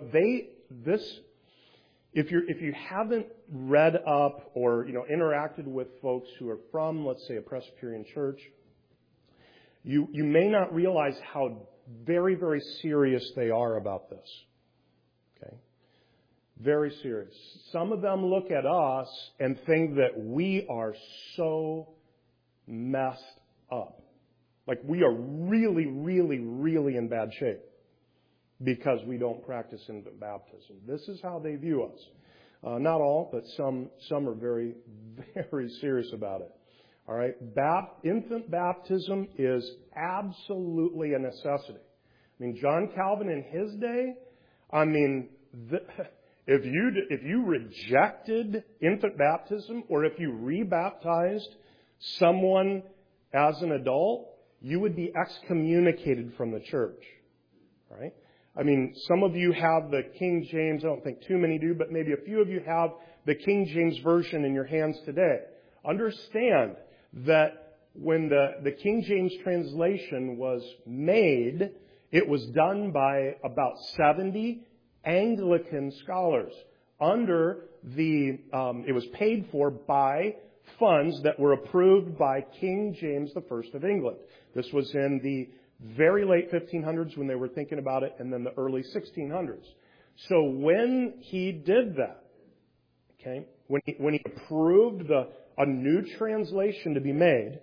if you haven't read up or interacted with folks who are from, let's say, a Presbyterian church, you may not realize how very, very serious they are about this. Okay? Very serious. Some of them look at us and think that we are so messed up. Like we are really, really, really in bad shape because we don't practice infant baptism. This is how they view us. Not all, but some are very, very serious about it. All right? Infant baptism is absolutely a necessity. I mean, John Calvin in his day, if you rejected infant baptism or if you rebaptized someone as an adult, you would be excommunicated from the church. Right? I mean, some of you have the King James, I don't think too many do, but maybe a few of you have the King James Version in your hands today. Understand that when the King James translation was made, it was done by about 70 Anglican scholars. It was paid for by funds that were approved by King James I of England. This was in the very late 1500s when they were thinking about it, and then the early 1600s. So when he did that, okay, when he approved a new translation to be made,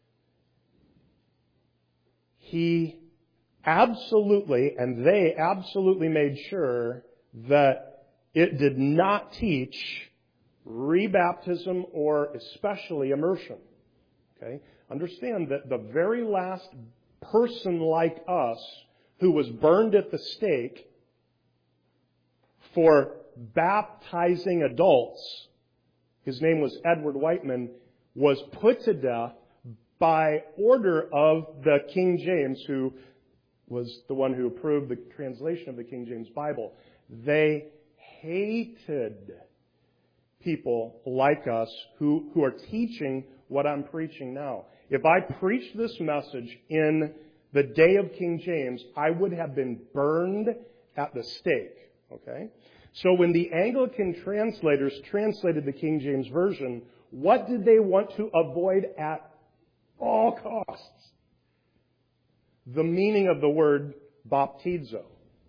he absolutely, and they absolutely made sure that it did not teach rebaptism or especially immersion. Okay? Understand that the very last person like us who was burned at the stake for baptizing adults, his name was Edward Whiteman, was put to death by order of the King James, who was the one who approved the translation of the King James Bible. They hated people like us who are teaching what I'm preaching now. If I preached this message in the day of King James, I would have been burned at the stake. Okay? So when the Anglican translators translated the King James Version, what did they want to avoid at all costs? The meaning of the word baptizo.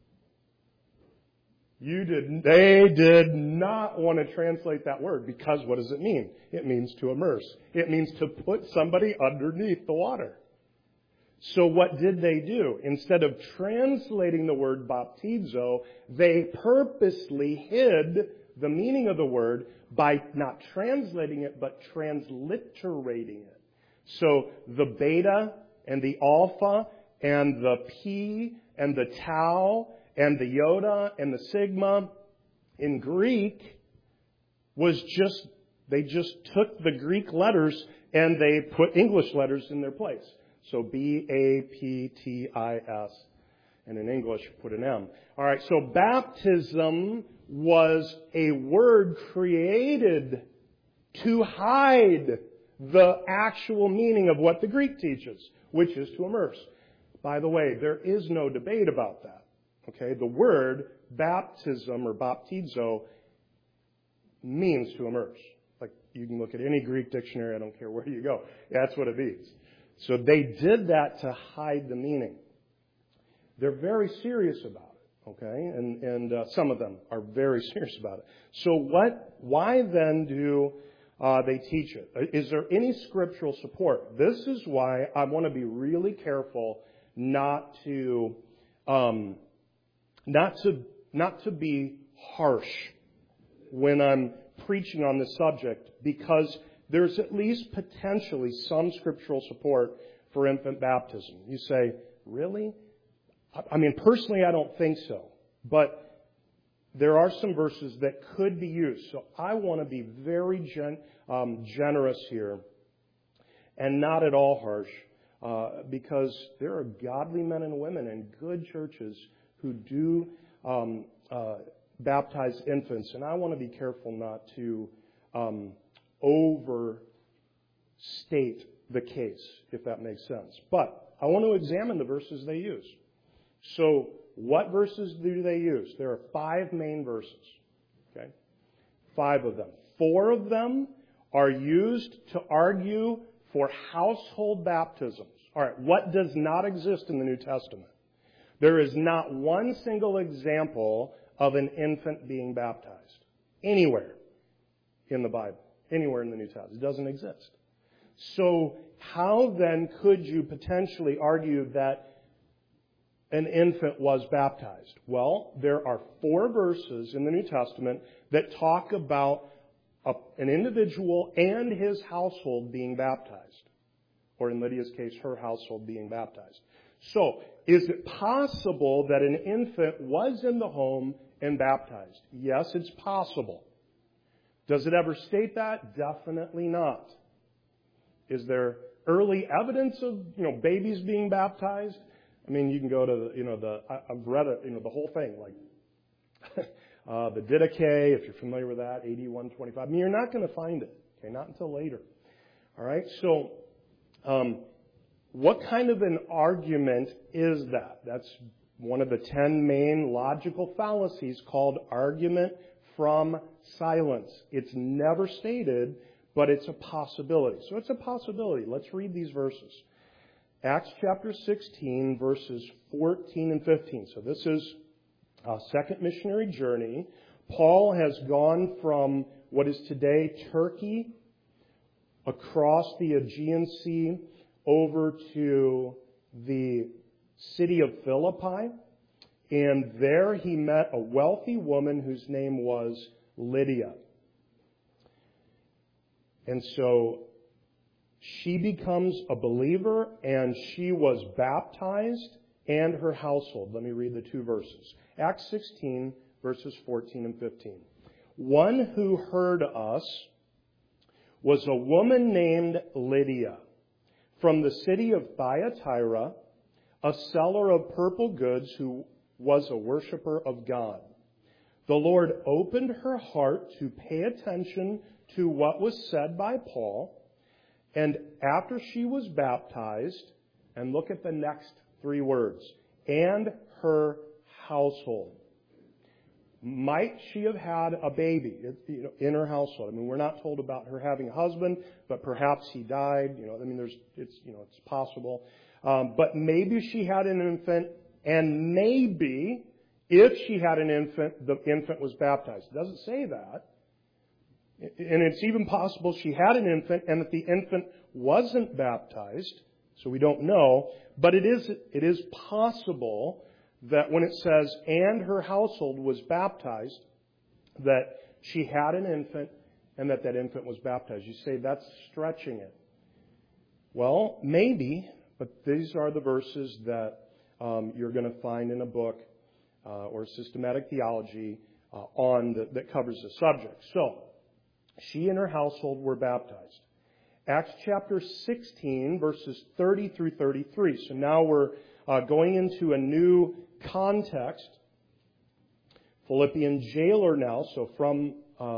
They did not want to translate that word because what does it mean? It means to immerse. It means to put somebody underneath the water. So what did they do? Instead of translating the word baptizo, they purposely hid the meaning of the word by not translating it, but transliterating it. So the beta and the alpha and the P and the tau and the iota and the sigma in Greek they just took the Greek letters and they put English letters in their place. So B-A-P-T-I-S. And in English, put an M. All right, so baptism was a word created to hide the actual meaning of what the Greek teaches, which is to immerse. By the way, there is no debate about that. Okay, the word baptism or baptizo means to immerse. Like you can look at any Greek dictionary, I don't care where you go. That's what it means. So they did that to hide the meaning. They're very serious about it, okay? And some of them are very serious about it. So why then do they teach it? Is there any scriptural support? This is why I want to be really careful not to be harsh when I'm preaching on this subject, because there's at least potentially some scriptural support for infant baptism. You say, really? I mean, personally, I don't think so. But there are some verses that could be used. So I want to be very generous here and not at all harsh, because there are godly men and women in good churches who do baptize infants. And I want to be careful not to overstate the case, if that makes sense. But I want to examine the verses they use. So what verses do they use? There are 5 main verses. Okay? 5 of them. 4 of them are used to argue for household baptisms. All right, what does not exist in the New Testament? There is not one single example of an infant being baptized anywhere in the Bible, anywhere in the New Testament. It doesn't exist. So how then could you potentially argue that an infant was baptized? Well, there are 4 verses in the New Testament that talk about an individual and his household being baptized. Or in Lydia's case, her household being baptized. So, is it possible that an infant was in the home and baptized? Yes, it's possible. Does it ever state that? Definitely not. Is there early evidence of, babies being baptized? I mean, you can go to I've read it, the whole thing, like the Didache, if you're familiar with that, AD 125. I mean, you're not going to find it, okay, not until later. All right, so what kind of an argument is that? That's one of the 10 main logical fallacies called argument from silence. It's never stated, but it's a possibility. So it's a possibility. Let's read these verses. Acts chapter 16, verses 14 and 15. So this is a second missionary journey. Paul has gone from what is today Turkey across the Aegean Sea over to the city of Philippi. And there he met a wealthy woman whose name was Lydia. And so she becomes a believer, and she was baptized, and her household. Let me read the 2 verses. Acts 16, verses 14 and 15. One who heard us was a woman named Lydia from the city of Thyatira, a seller of purple goods who was a worshiper of God. The Lord opened her heart to pay attention to what was said by Paul. And after she was baptized, and look at the next 3 words, and her household. Might she have had a baby in her household? I mean, we're not told about her having a husband, but perhaps he died. It's possible. But maybe she had an infant, and maybe if she had an infant, the infant was baptized. It doesn't say that. And it's even possible she had an infant and that the infant wasn't baptized, so we don't know. But it is possible that when it says, and her household was baptized, that she had an infant and that infant was baptized. You say that's stretching it. Well, maybe, but these are the verses that you're going to find in a book or systematic theology that covers the subject. So, she and her household were baptized. Acts chapter 16, verses 30 through 33. So now we're going into a new context. Philippian jailer now. So from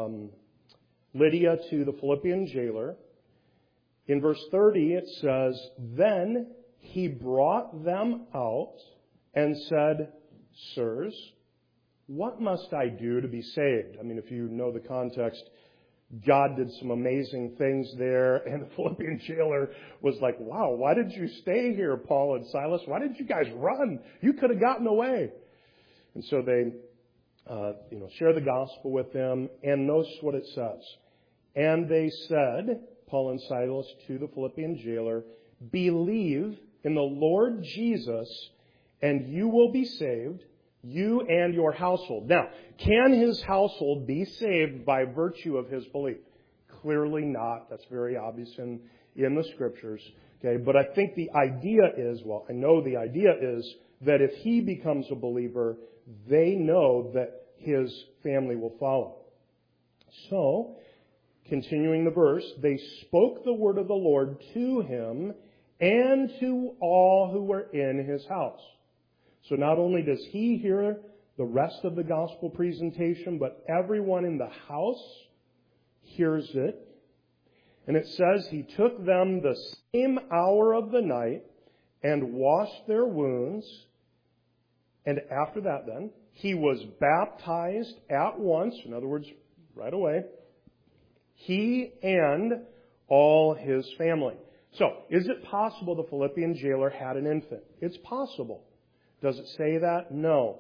Lydia to the Philippian jailer. In verse 30 it says, Then he brought them out and said, Sirs, what must I do to be saved? I mean, if you know the context, God did some amazing things there, and the Philippian jailer was like, wow, why did you stay here, Paul and Silas? Why did you guys run? You could have gotten away. And so they share the gospel with them, and notice what it says. And they said, Paul and Silas, to the Philippian jailer, Believe in the Lord Jesus, and you will be saved, you and your household. Now, can his household be saved by virtue of his belief? Clearly not. That's very obvious in the Scriptures. Okay, but I think the idea is, that if he becomes a believer, they know that his family will follow. So, continuing the verse, they spoke the word of the Lord to him and to all who were in his house. So not only does he hear the rest of the gospel presentation, but everyone in the house hears it. And it says he took them the same hour of the night and washed their wounds. And after that then, he was baptized at once, in other words, right away, he and all his family. So, is it possible the Philippian jailer had an infant? It's possible. Does it say that? No.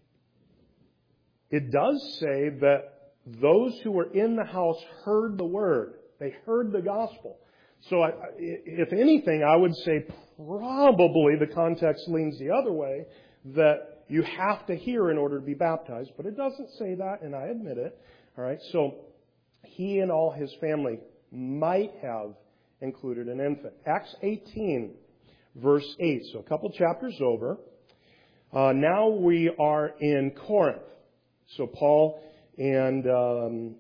It does say that those who were in the house heard the word. They heard the gospel. So, if anything, I would say probably the context leans the other way, that you have to hear in order to be baptized. But it doesn't say that, and I admit it. All right, so he and all his family might have included an infant. Acts 18, verse 8. So a couple chapters over. Now we are in Corinth. So Paul and, in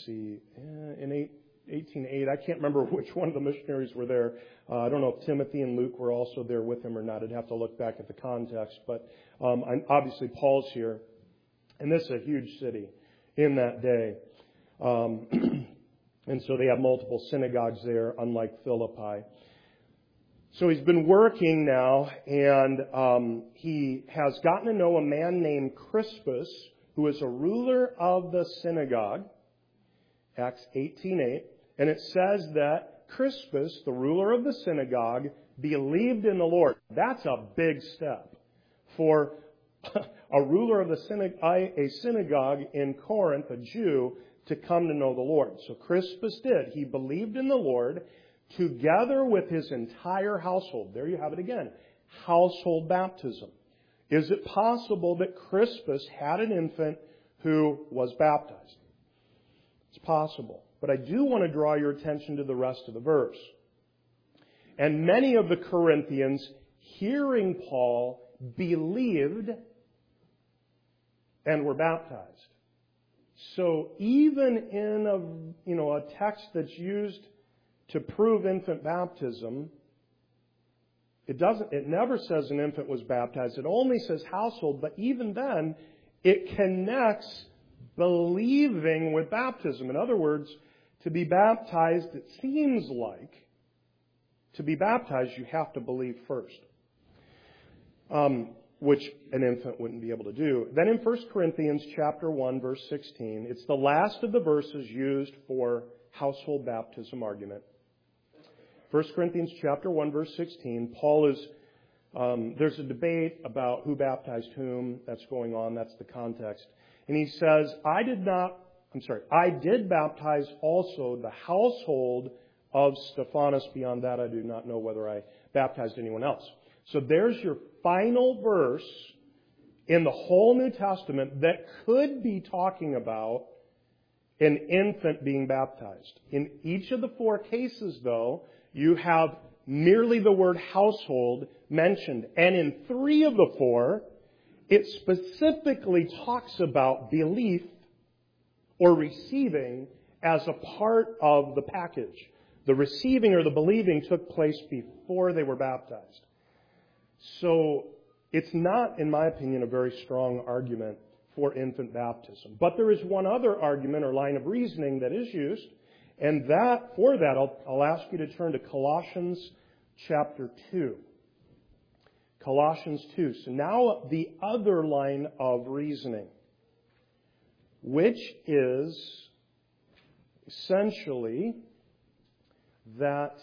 18:8, I can't remember which one of the missionaries were there. I don't know if Timothy and Luke were also there with him or not. I'd have to look back at the context. But obviously Paul's here. And this is a huge city in that day. And so they have multiple synagogues there, unlike Philippi. So he's been working now, and he has gotten to know a man named Crispus, who is a ruler of the synagogue. Acts 18:8. And it says that Crispus, the ruler of the synagogue, believed in the Lord. That's a big step for a ruler of a synagogue in Corinth, a Jew, to come to know the Lord. So Crispus did. He believed in the Lord together with his entire household. There you have it again. Household baptism. Is it possible that Crispus had an infant who was baptized? It's possible. But I do want to draw your attention to the rest of the verse. And many of the Corinthians, hearing Paul, believed and were baptized. So even in a text that's used to prove infant baptism, it never says an infant was baptized. It only says household, but even then, it connects believing with baptism. In other words, to be baptized, it seems like, to be baptized, you have to believe first. Which an infant wouldn't be able to do. Then in 1 Corinthians chapter 1, verse 16, it's the last of the verses used for household baptism argument. 1 Corinthians chapter 1, verse 16, Paul is, there's a debate about who baptized whom. That's going on. That's the context. And he says, I did baptize also the household of Stephanas. Beyond that, I do not know whether I baptized anyone else. So there's your final verse in the whole New Testament that could be talking about an infant being baptized. In each of the four cases, though, you have merely the word household mentioned. And in 3 of the 4, it specifically talks about belief or receiving as a part of the package. The receiving or the believing took place before they were baptized. So it's not, in my opinion, a very strong argument for infant baptism. But there is one other argument or line of reasoning that is used, and I'll ask you to turn to Colossians chapter 2. Colossians 2. So now the other line of reasoning, which is essentially that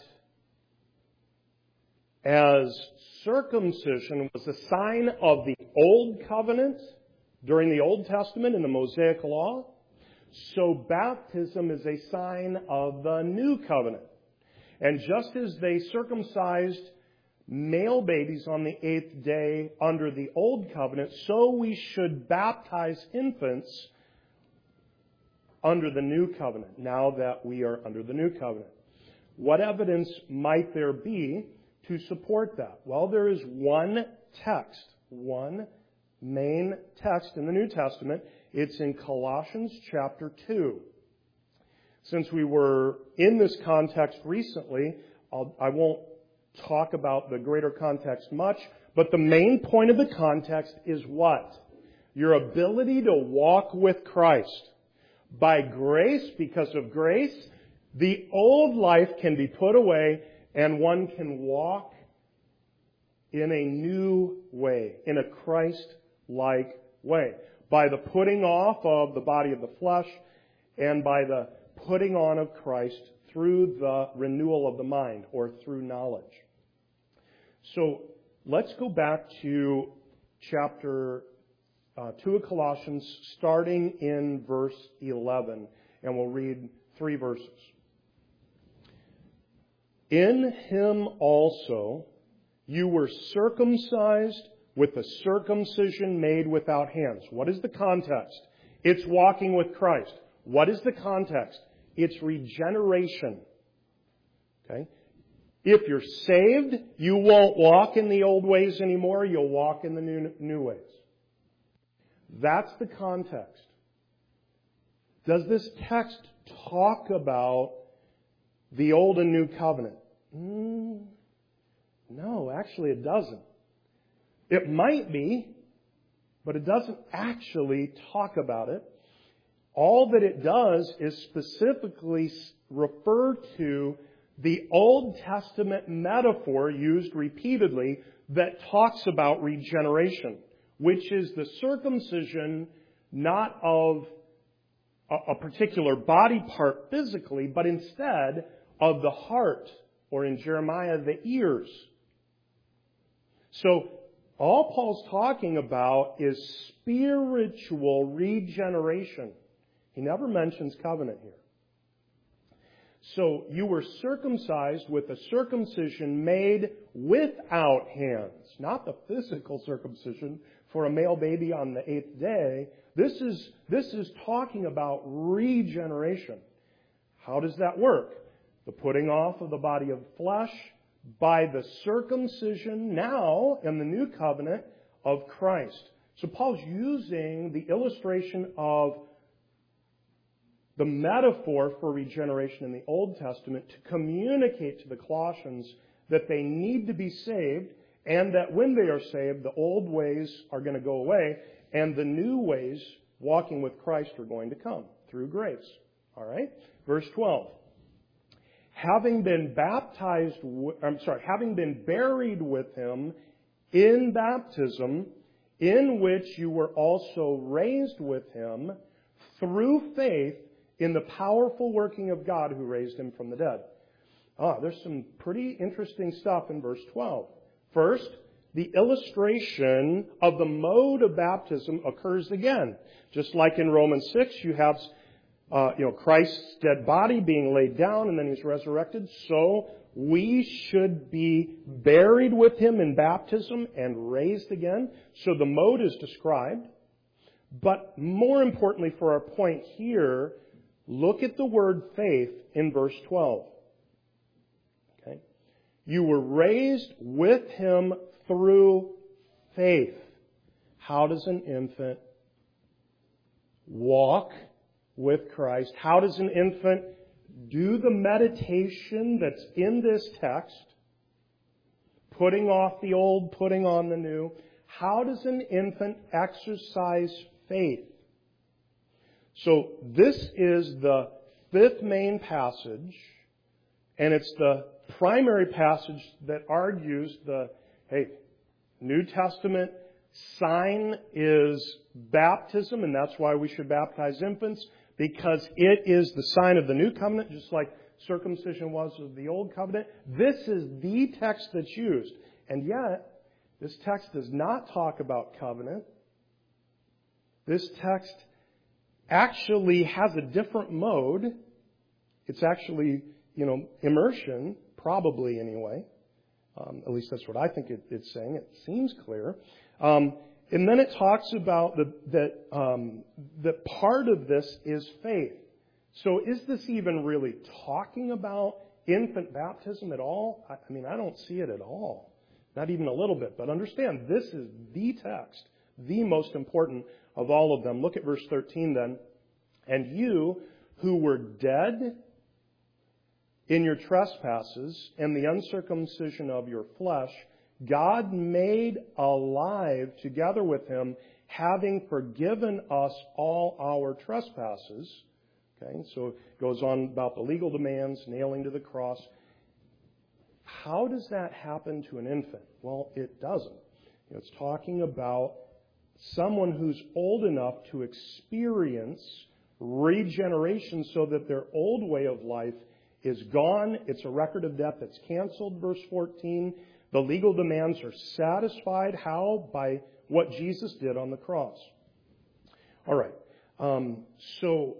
as circumcision was a sign of the Old Covenant during the Old Testament in the Mosaic Law, so baptism is a sign of the New Covenant. And just as they circumcised male babies on the 8th day under the Old Covenant, so we should baptize infants under the New Covenant, now that we are under the New Covenant. What evidence might there be to support that? Well, there is one main text in the New Testament, It's in Colossians chapter 2. Since we were in this context recently, I won't talk about the greater context much, but the main point of the context is what? Your ability to walk with Christ. By grace, because of grace, the old life can be put away and one can walk in a new way, in a Christ-like way. By the putting off of the body of the flesh and by the putting on of Christ through the renewal of the mind or through knowledge. So let's go back to chapter 2 of Colossians, starting in verse 11, and we'll read 3 verses. In Him also you were circumcised with a circumcision made without hands. What is the context? It's walking with Christ. What is the context? It's regeneration. Okay? If you're saved, you won't walk in the old ways anymore. You'll walk in the new ways. That's the context. Does this text talk about the old and new covenant? No, actually it doesn't. It might be, but it doesn't actually talk about it. All that it does is specifically refer to the Old Testament metaphor used repeatedly that talks about regeneration, which is the circumcision not of a particular body part physically, but instead of the heart, or in Jeremiah, the ears. So all Paul's talking about is spiritual regeneration. He never mentions covenant here. So you were circumcised with a circumcision made without hands. Not the physical circumcision for a male baby on the 8th day. This is talking about regeneration. How does that work? The putting off of the body of flesh by the circumcision now in the new covenant of Christ. So Paul's using the illustration of the metaphor for regeneration in the Old Testament to communicate to the Colossians that they need to be saved and that when they are saved, the old ways are going to go away and the new ways, walking with Christ, are going to come through grace. All right? Verse 12. Having been buried with Him in baptism, in which you were also raised with Him through faith in the powerful working of God who raised Him from the dead. There's some pretty interesting stuff in verse 12. First, the illustration of the mode of baptism occurs again. Just like in Romans 6, you have Christ's dead body being laid down and then He's resurrected. So we should be buried with Him in baptism and raised again. So the mode is described. But more importantly for our point here, look at the word faith in verse 12. Okay? You were raised with Him through faith. How does an infant walk with Christ? How does an infant do the meditation that's in this text? Putting off the old, putting on the new. How does an infant exercise faith? So this is the 5th main passage, and it's the primary passage that argues New Testament sign is baptism, and that's why we should baptize infants, because it is the sign of the new covenant, just like circumcision was of the old covenant. This is the text that's used. And yet, this text does not talk about covenant. This text actually has a different mode. It's actually, immersion, probably anyway. At least that's what I think it's saying. It seems clear. And then it talks about that part of this is faith. So is this even really talking about infant baptism at all? I don't see it at all. Not even a little bit. But understand, this is the text the most important of all of them. Look at verse 13 then. And you who were dead in your trespasses and the uncircumcision of your flesh, God made alive together with him, having forgiven us all our trespasses. Okay, so it goes on about the legal demands, nailing to the cross. How does that happen to an infant? Well, it doesn't. It's talking about someone who's old enough to experience regeneration so that their old way of life is gone. It's a record of death that's canceled, verse 14. The legal demands are satisfied. How? By what Jesus did on the cross. All right. So,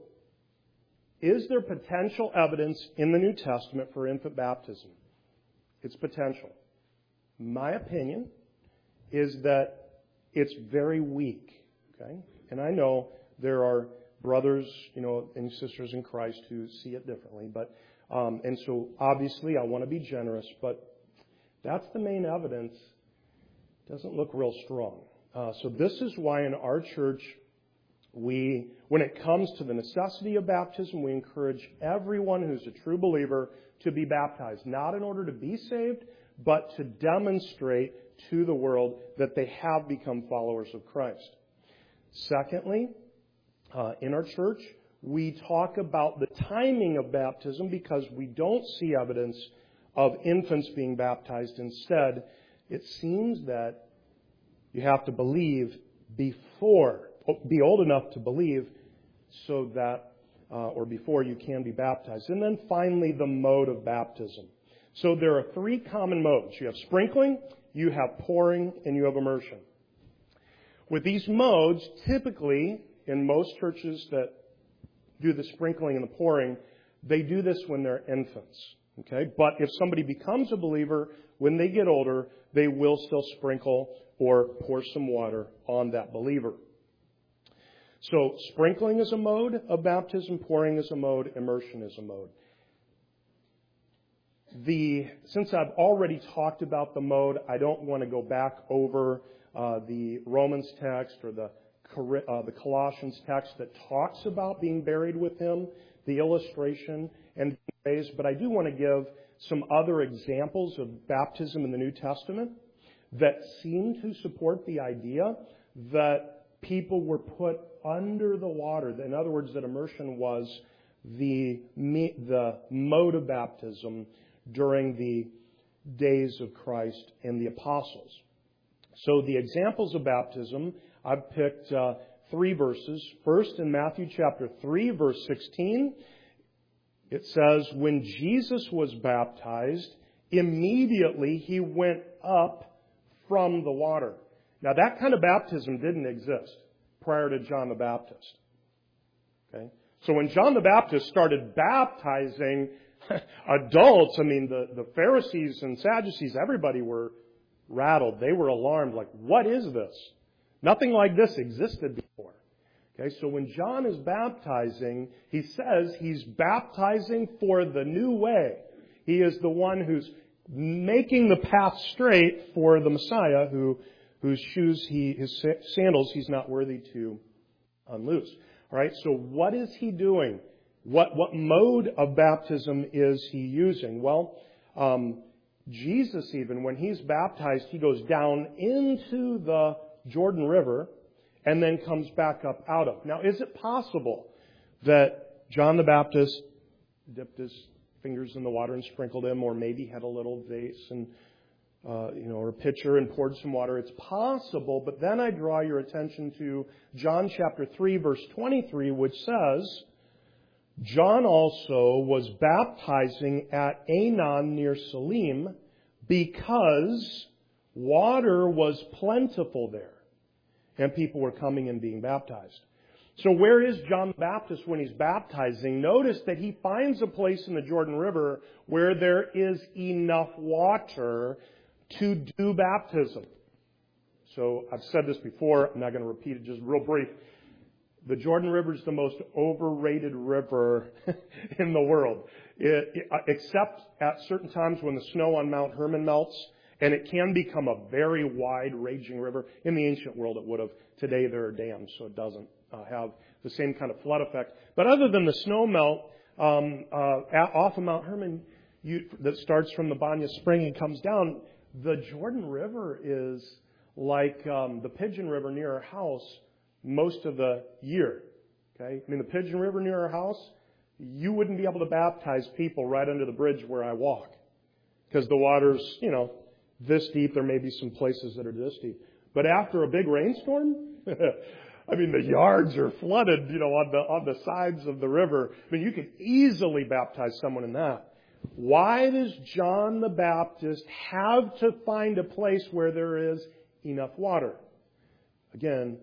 is there potential evidence in the New Testament for infant baptism? It's potential. My opinion is that it's very weak. Okay? And I know there are brothers, and sisters in Christ who see it differently. But and so obviously I want to be generous, but that's the main evidence. It doesn't look real strong. So this is why in our church when it comes to the necessity of baptism, we encourage everyone who's a true believer to be baptized, not in order to be saved, but to demonstrate to the world that they have become followers of Christ. Secondly, in our church, we talk about the timing of baptism because we don't see evidence of infants being baptized. Instead, it seems that you have to believe be old enough to believe so that, or before you can be baptized. And then finally, the mode of baptism. So there are three common modes. You have sprinkling, you have pouring, and you have immersion. With these modes, typically, in most churches that do the sprinkling and the pouring, they do this when they're infants. Okay? But if somebody becomes a believer, when they get older, they will still sprinkle or pour some water on that believer. So sprinkling is a mode of baptism, pouring is a mode, immersion is a mode. Since I've already talked about the mode, I don't want to go back over the Romans text or the Colossians text that talks about being buried with him, the illustration, and being raised. But I do want to give some other examples of baptism in the New Testament that seem to support the idea that people were put under the water. In other words, that immersion was the mode of baptism during the days of Christ and the apostles. So the examples of baptism, I've picked 3 verses. First, in Matthew chapter 3, verse 16, it says, when Jesus was baptized, immediately he went up from the water. Now, that kind of baptism didn't exist prior to John the Baptist. Okay? So when John the Baptist started baptizing adults, the Pharisees and Sadducees, everybody were rattled. They were alarmed, like, what is this? Nothing like this existed before. Okay, so when John is baptizing, he says he's baptizing for the new way. He is the one who's making the path straight for the Messiah, whose his sandals he's not worthy to unloose. All right, so what is he doing? What mode of baptism is he using? Well, Jesus, even when he's baptized, he goes down into the Jordan River and then comes back up out of. Now, is it possible that John the Baptist dipped his fingers in the water and sprinkled him, or maybe had a little vase and or a pitcher and poured some water? It's possible, but then I draw your attention to John chapter 3, verse 23, which says, John also was baptizing at Aenon near Salim because water was plentiful there and people were coming and being baptized. So where is John the Baptist when he's baptizing? Notice that he finds a place in the Jordan River where there is enough water to do baptism. So I've said this before. I'm not going to repeat it, just real brief. The Jordan River is the most overrated river in the world. Except at certain times when the snow on Mount Hermon melts And it can become a very wide, raging river. In the ancient world, it would have. Today, there are dams, so it doesn't have the same kind of flood effect. But other than the snow melt off of Mount Hermon that starts from the Banya Spring and comes down, the Jordan River is like the Pigeon River near our house most of the year. Okay, I mean, the Pigeon River near our house, you wouldn't be able to baptize people right under the bridge where I walk because the water's, this deep. There may be some places that are this deep. But after a big rainstorm, I mean, the yards are flooded, on the sides of the river. I mean, you could easily baptize someone in that. Why does John the Baptist have to find a place where there is enough water? Again,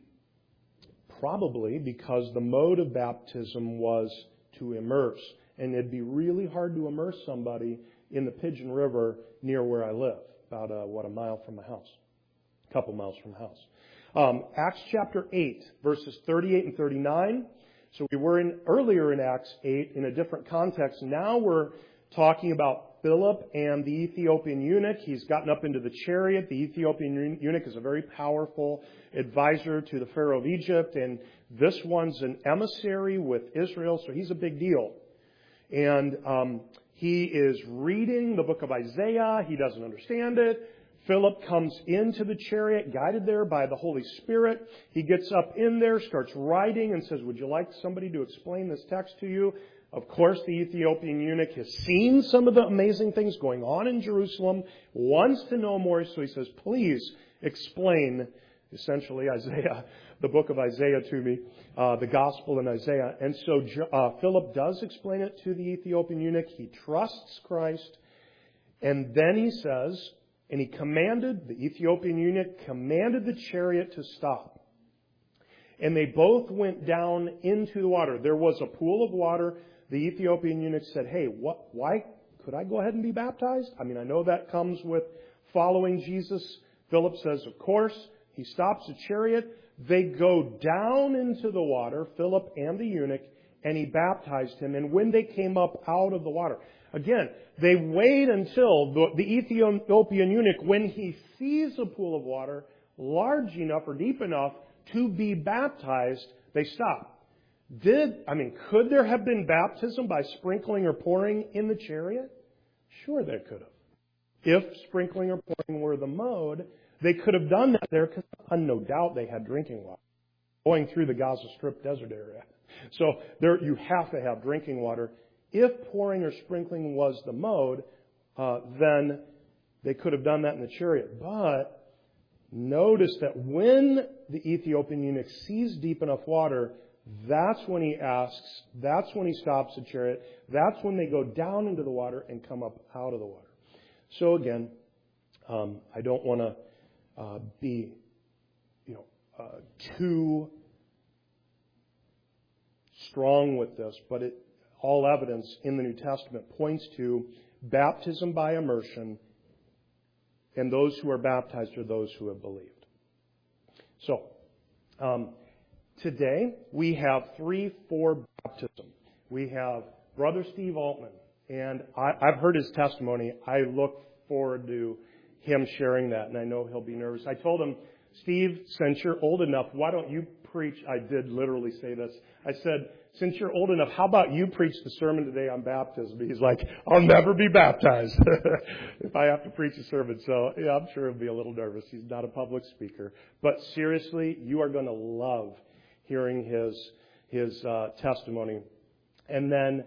probably because the mode of baptism was to immerse. And it'd be really hard to immerse somebody in the Pigeon River near where I live, about, a mile from my house, a couple miles from the house. Acts chapter 8, verses 38 and 39. So we were earlier in Acts 8 in a different context. Now we're talking about Philip and the Ethiopian eunuch. He's gotten up into the chariot. The Ethiopian eunuch is a very powerful advisor to the Pharaoh of Egypt. And this one's an emissary with Israel, so he's a big deal. And he is reading the book of Isaiah. He doesn't understand it. Philip comes into the chariot, guided there by the Holy Spirit. He gets up in there, starts writing, and says, "Would you like somebody to explain this text to you?" Of course, the Ethiopian eunuch has seen some of the amazing things going on in Jerusalem, wants to know more, so he says, "Please explain," essentially, Isaiah, the book of Isaiah to me, the gospel in Isaiah. And so Philip does explain it to the Ethiopian eunuch. He trusts Christ. And then he says, and the Ethiopian eunuch commanded the chariot to stop. And they both went down into the water. There was a pool of water. The Ethiopian eunuch said, "Hey, why could I go ahead and be baptized? I mean, I know that comes with following Jesus." Philip says, "Of course." He stops the chariot. They go down into the water, Philip and the eunuch, and he baptized him. And when they came up out of the water, again, they wait until the Ethiopian eunuch, when he sees a pool of water large enough or deep enough to be baptized, they stop. Could there have been baptism by sprinkling or pouring in the chariot? Sure, there could have. If sprinkling or pouring were the mode, they could have done that there because no doubt they had drinking water going through the Gaza Strip desert area. So there you have to have drinking water. If pouring or sprinkling was the mode, then they could have done that in the chariot. But notice that when the Ethiopian eunuch sees deep enough water, that's when he asks, that's when he stops the chariot, that's when they go down into the water and come up out of the water. So again, I don't want to be too strong with this, but all evidence in the New Testament points to baptism by immersion, and those who are baptized are those who have believed. So, today we have 3 for baptism. We have Brother Steve Altman, and I've heard his testimony. I look forward to him sharing that, and I know he'll be nervous. I told him, "Steve, since you're old enough, why don't you preach?" I did literally say this. I said, "Since you're old enough, how about you preach the sermon today on baptism?" He's like, "I'll never be baptized if I have to preach a sermon." So, yeah, I'm sure he'll be a little nervous. He's not a public speaker. But seriously, you are going to love hearing his testimony. And then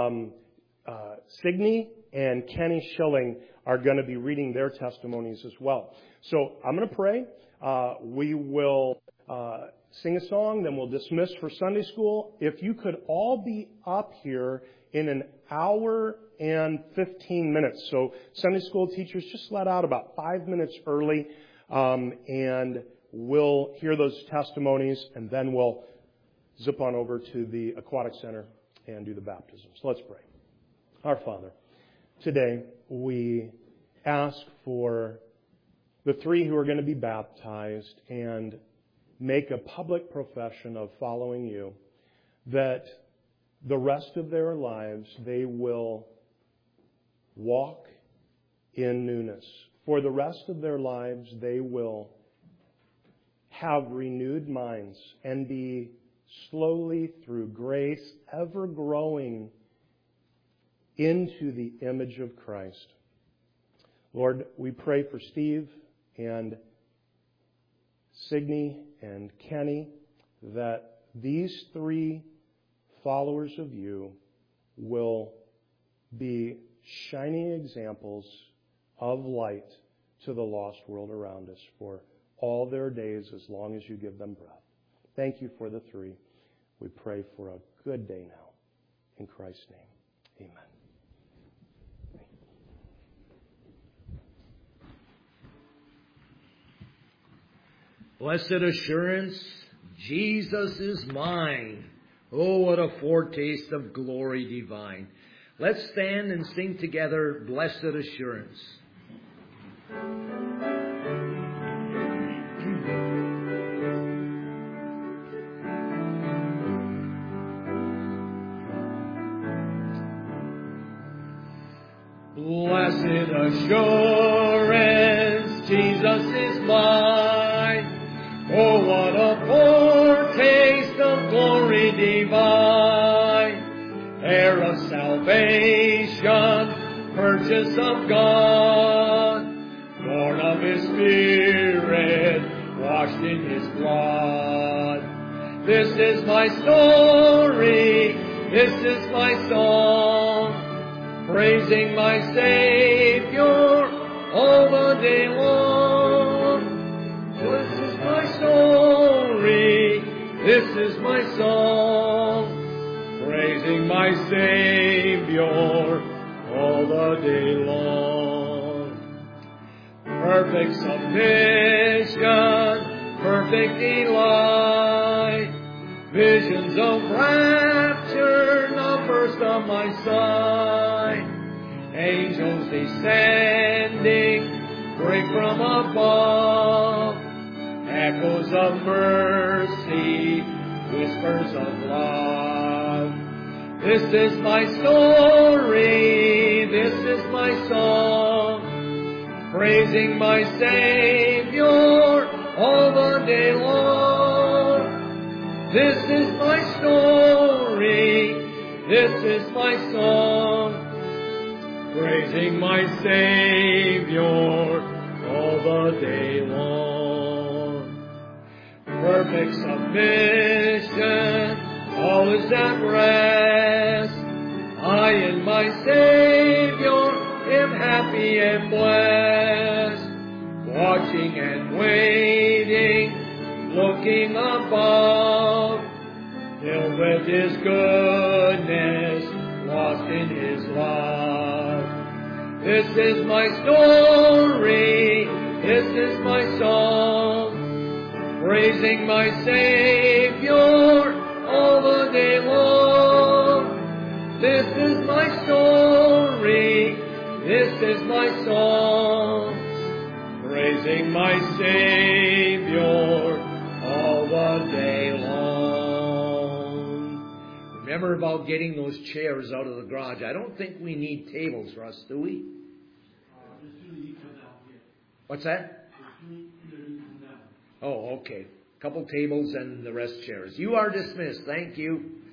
Signe and Kenny Schilling are going to be reading their testimonies as well. So I'm going to pray. We will sing a song, then we'll dismiss for Sunday school. If you could all be up here in an hour and 15 minutes. So Sunday school teachers, just let out about 5 minutes early, and we'll hear those testimonies, and then we'll zip on over to the Aquatic Center and do the baptism. So let's pray. Our Father, today we ask for the 3 who are going to be baptized and make a public profession of following you, that the rest of their lives they will walk in newness for the rest of their lives, they will have renewed minds and be slowly, through grace, ever growing into the image of Christ. Lord, we pray for Steve and Signe and Kenny, that these three followers of you will be shining examples of light to the lost world around us for all their days, as long as you give them breath. Thank you for the three. We pray for a good day now. In Christ's name, amen. Blessed assurance, Jesus is mine. Oh, what a foretaste of glory divine. Let's stand and sing together, Blessed Assurance. Blessed assurance, Jesus is mine. Oh, what a foretaste of glory divine. Heir of salvation, purchase of God, born of His Spirit, washed in His blood. This is my story, this is my song, praising my Savior all the day long. This is my story, this is my song, praising my Savior all the day long. Perfect submission, perfect delight, visions of rapture now first on my sight. Angels descending, bring from above, echoes of mercy, whispers of love. This is my story, this is my song, praising my Savior all the day long. This is my story, this is my song, praising my Savior all the day long. Perfect submission, all is at rest. I in my Savior am happy and blessed, watching and waiting, looking above, filled with His goodness, lost in His love. This is my story, this is my song, praising my Savior all the day long. This is my story, this is my song, praising my Savior all the day long. Remember about getting those chairs out of the garage. I don't think we need tables, Russ, do we? What's that? Oh, okay. Couple tables and the rest chairs. You are dismissed. Thank you.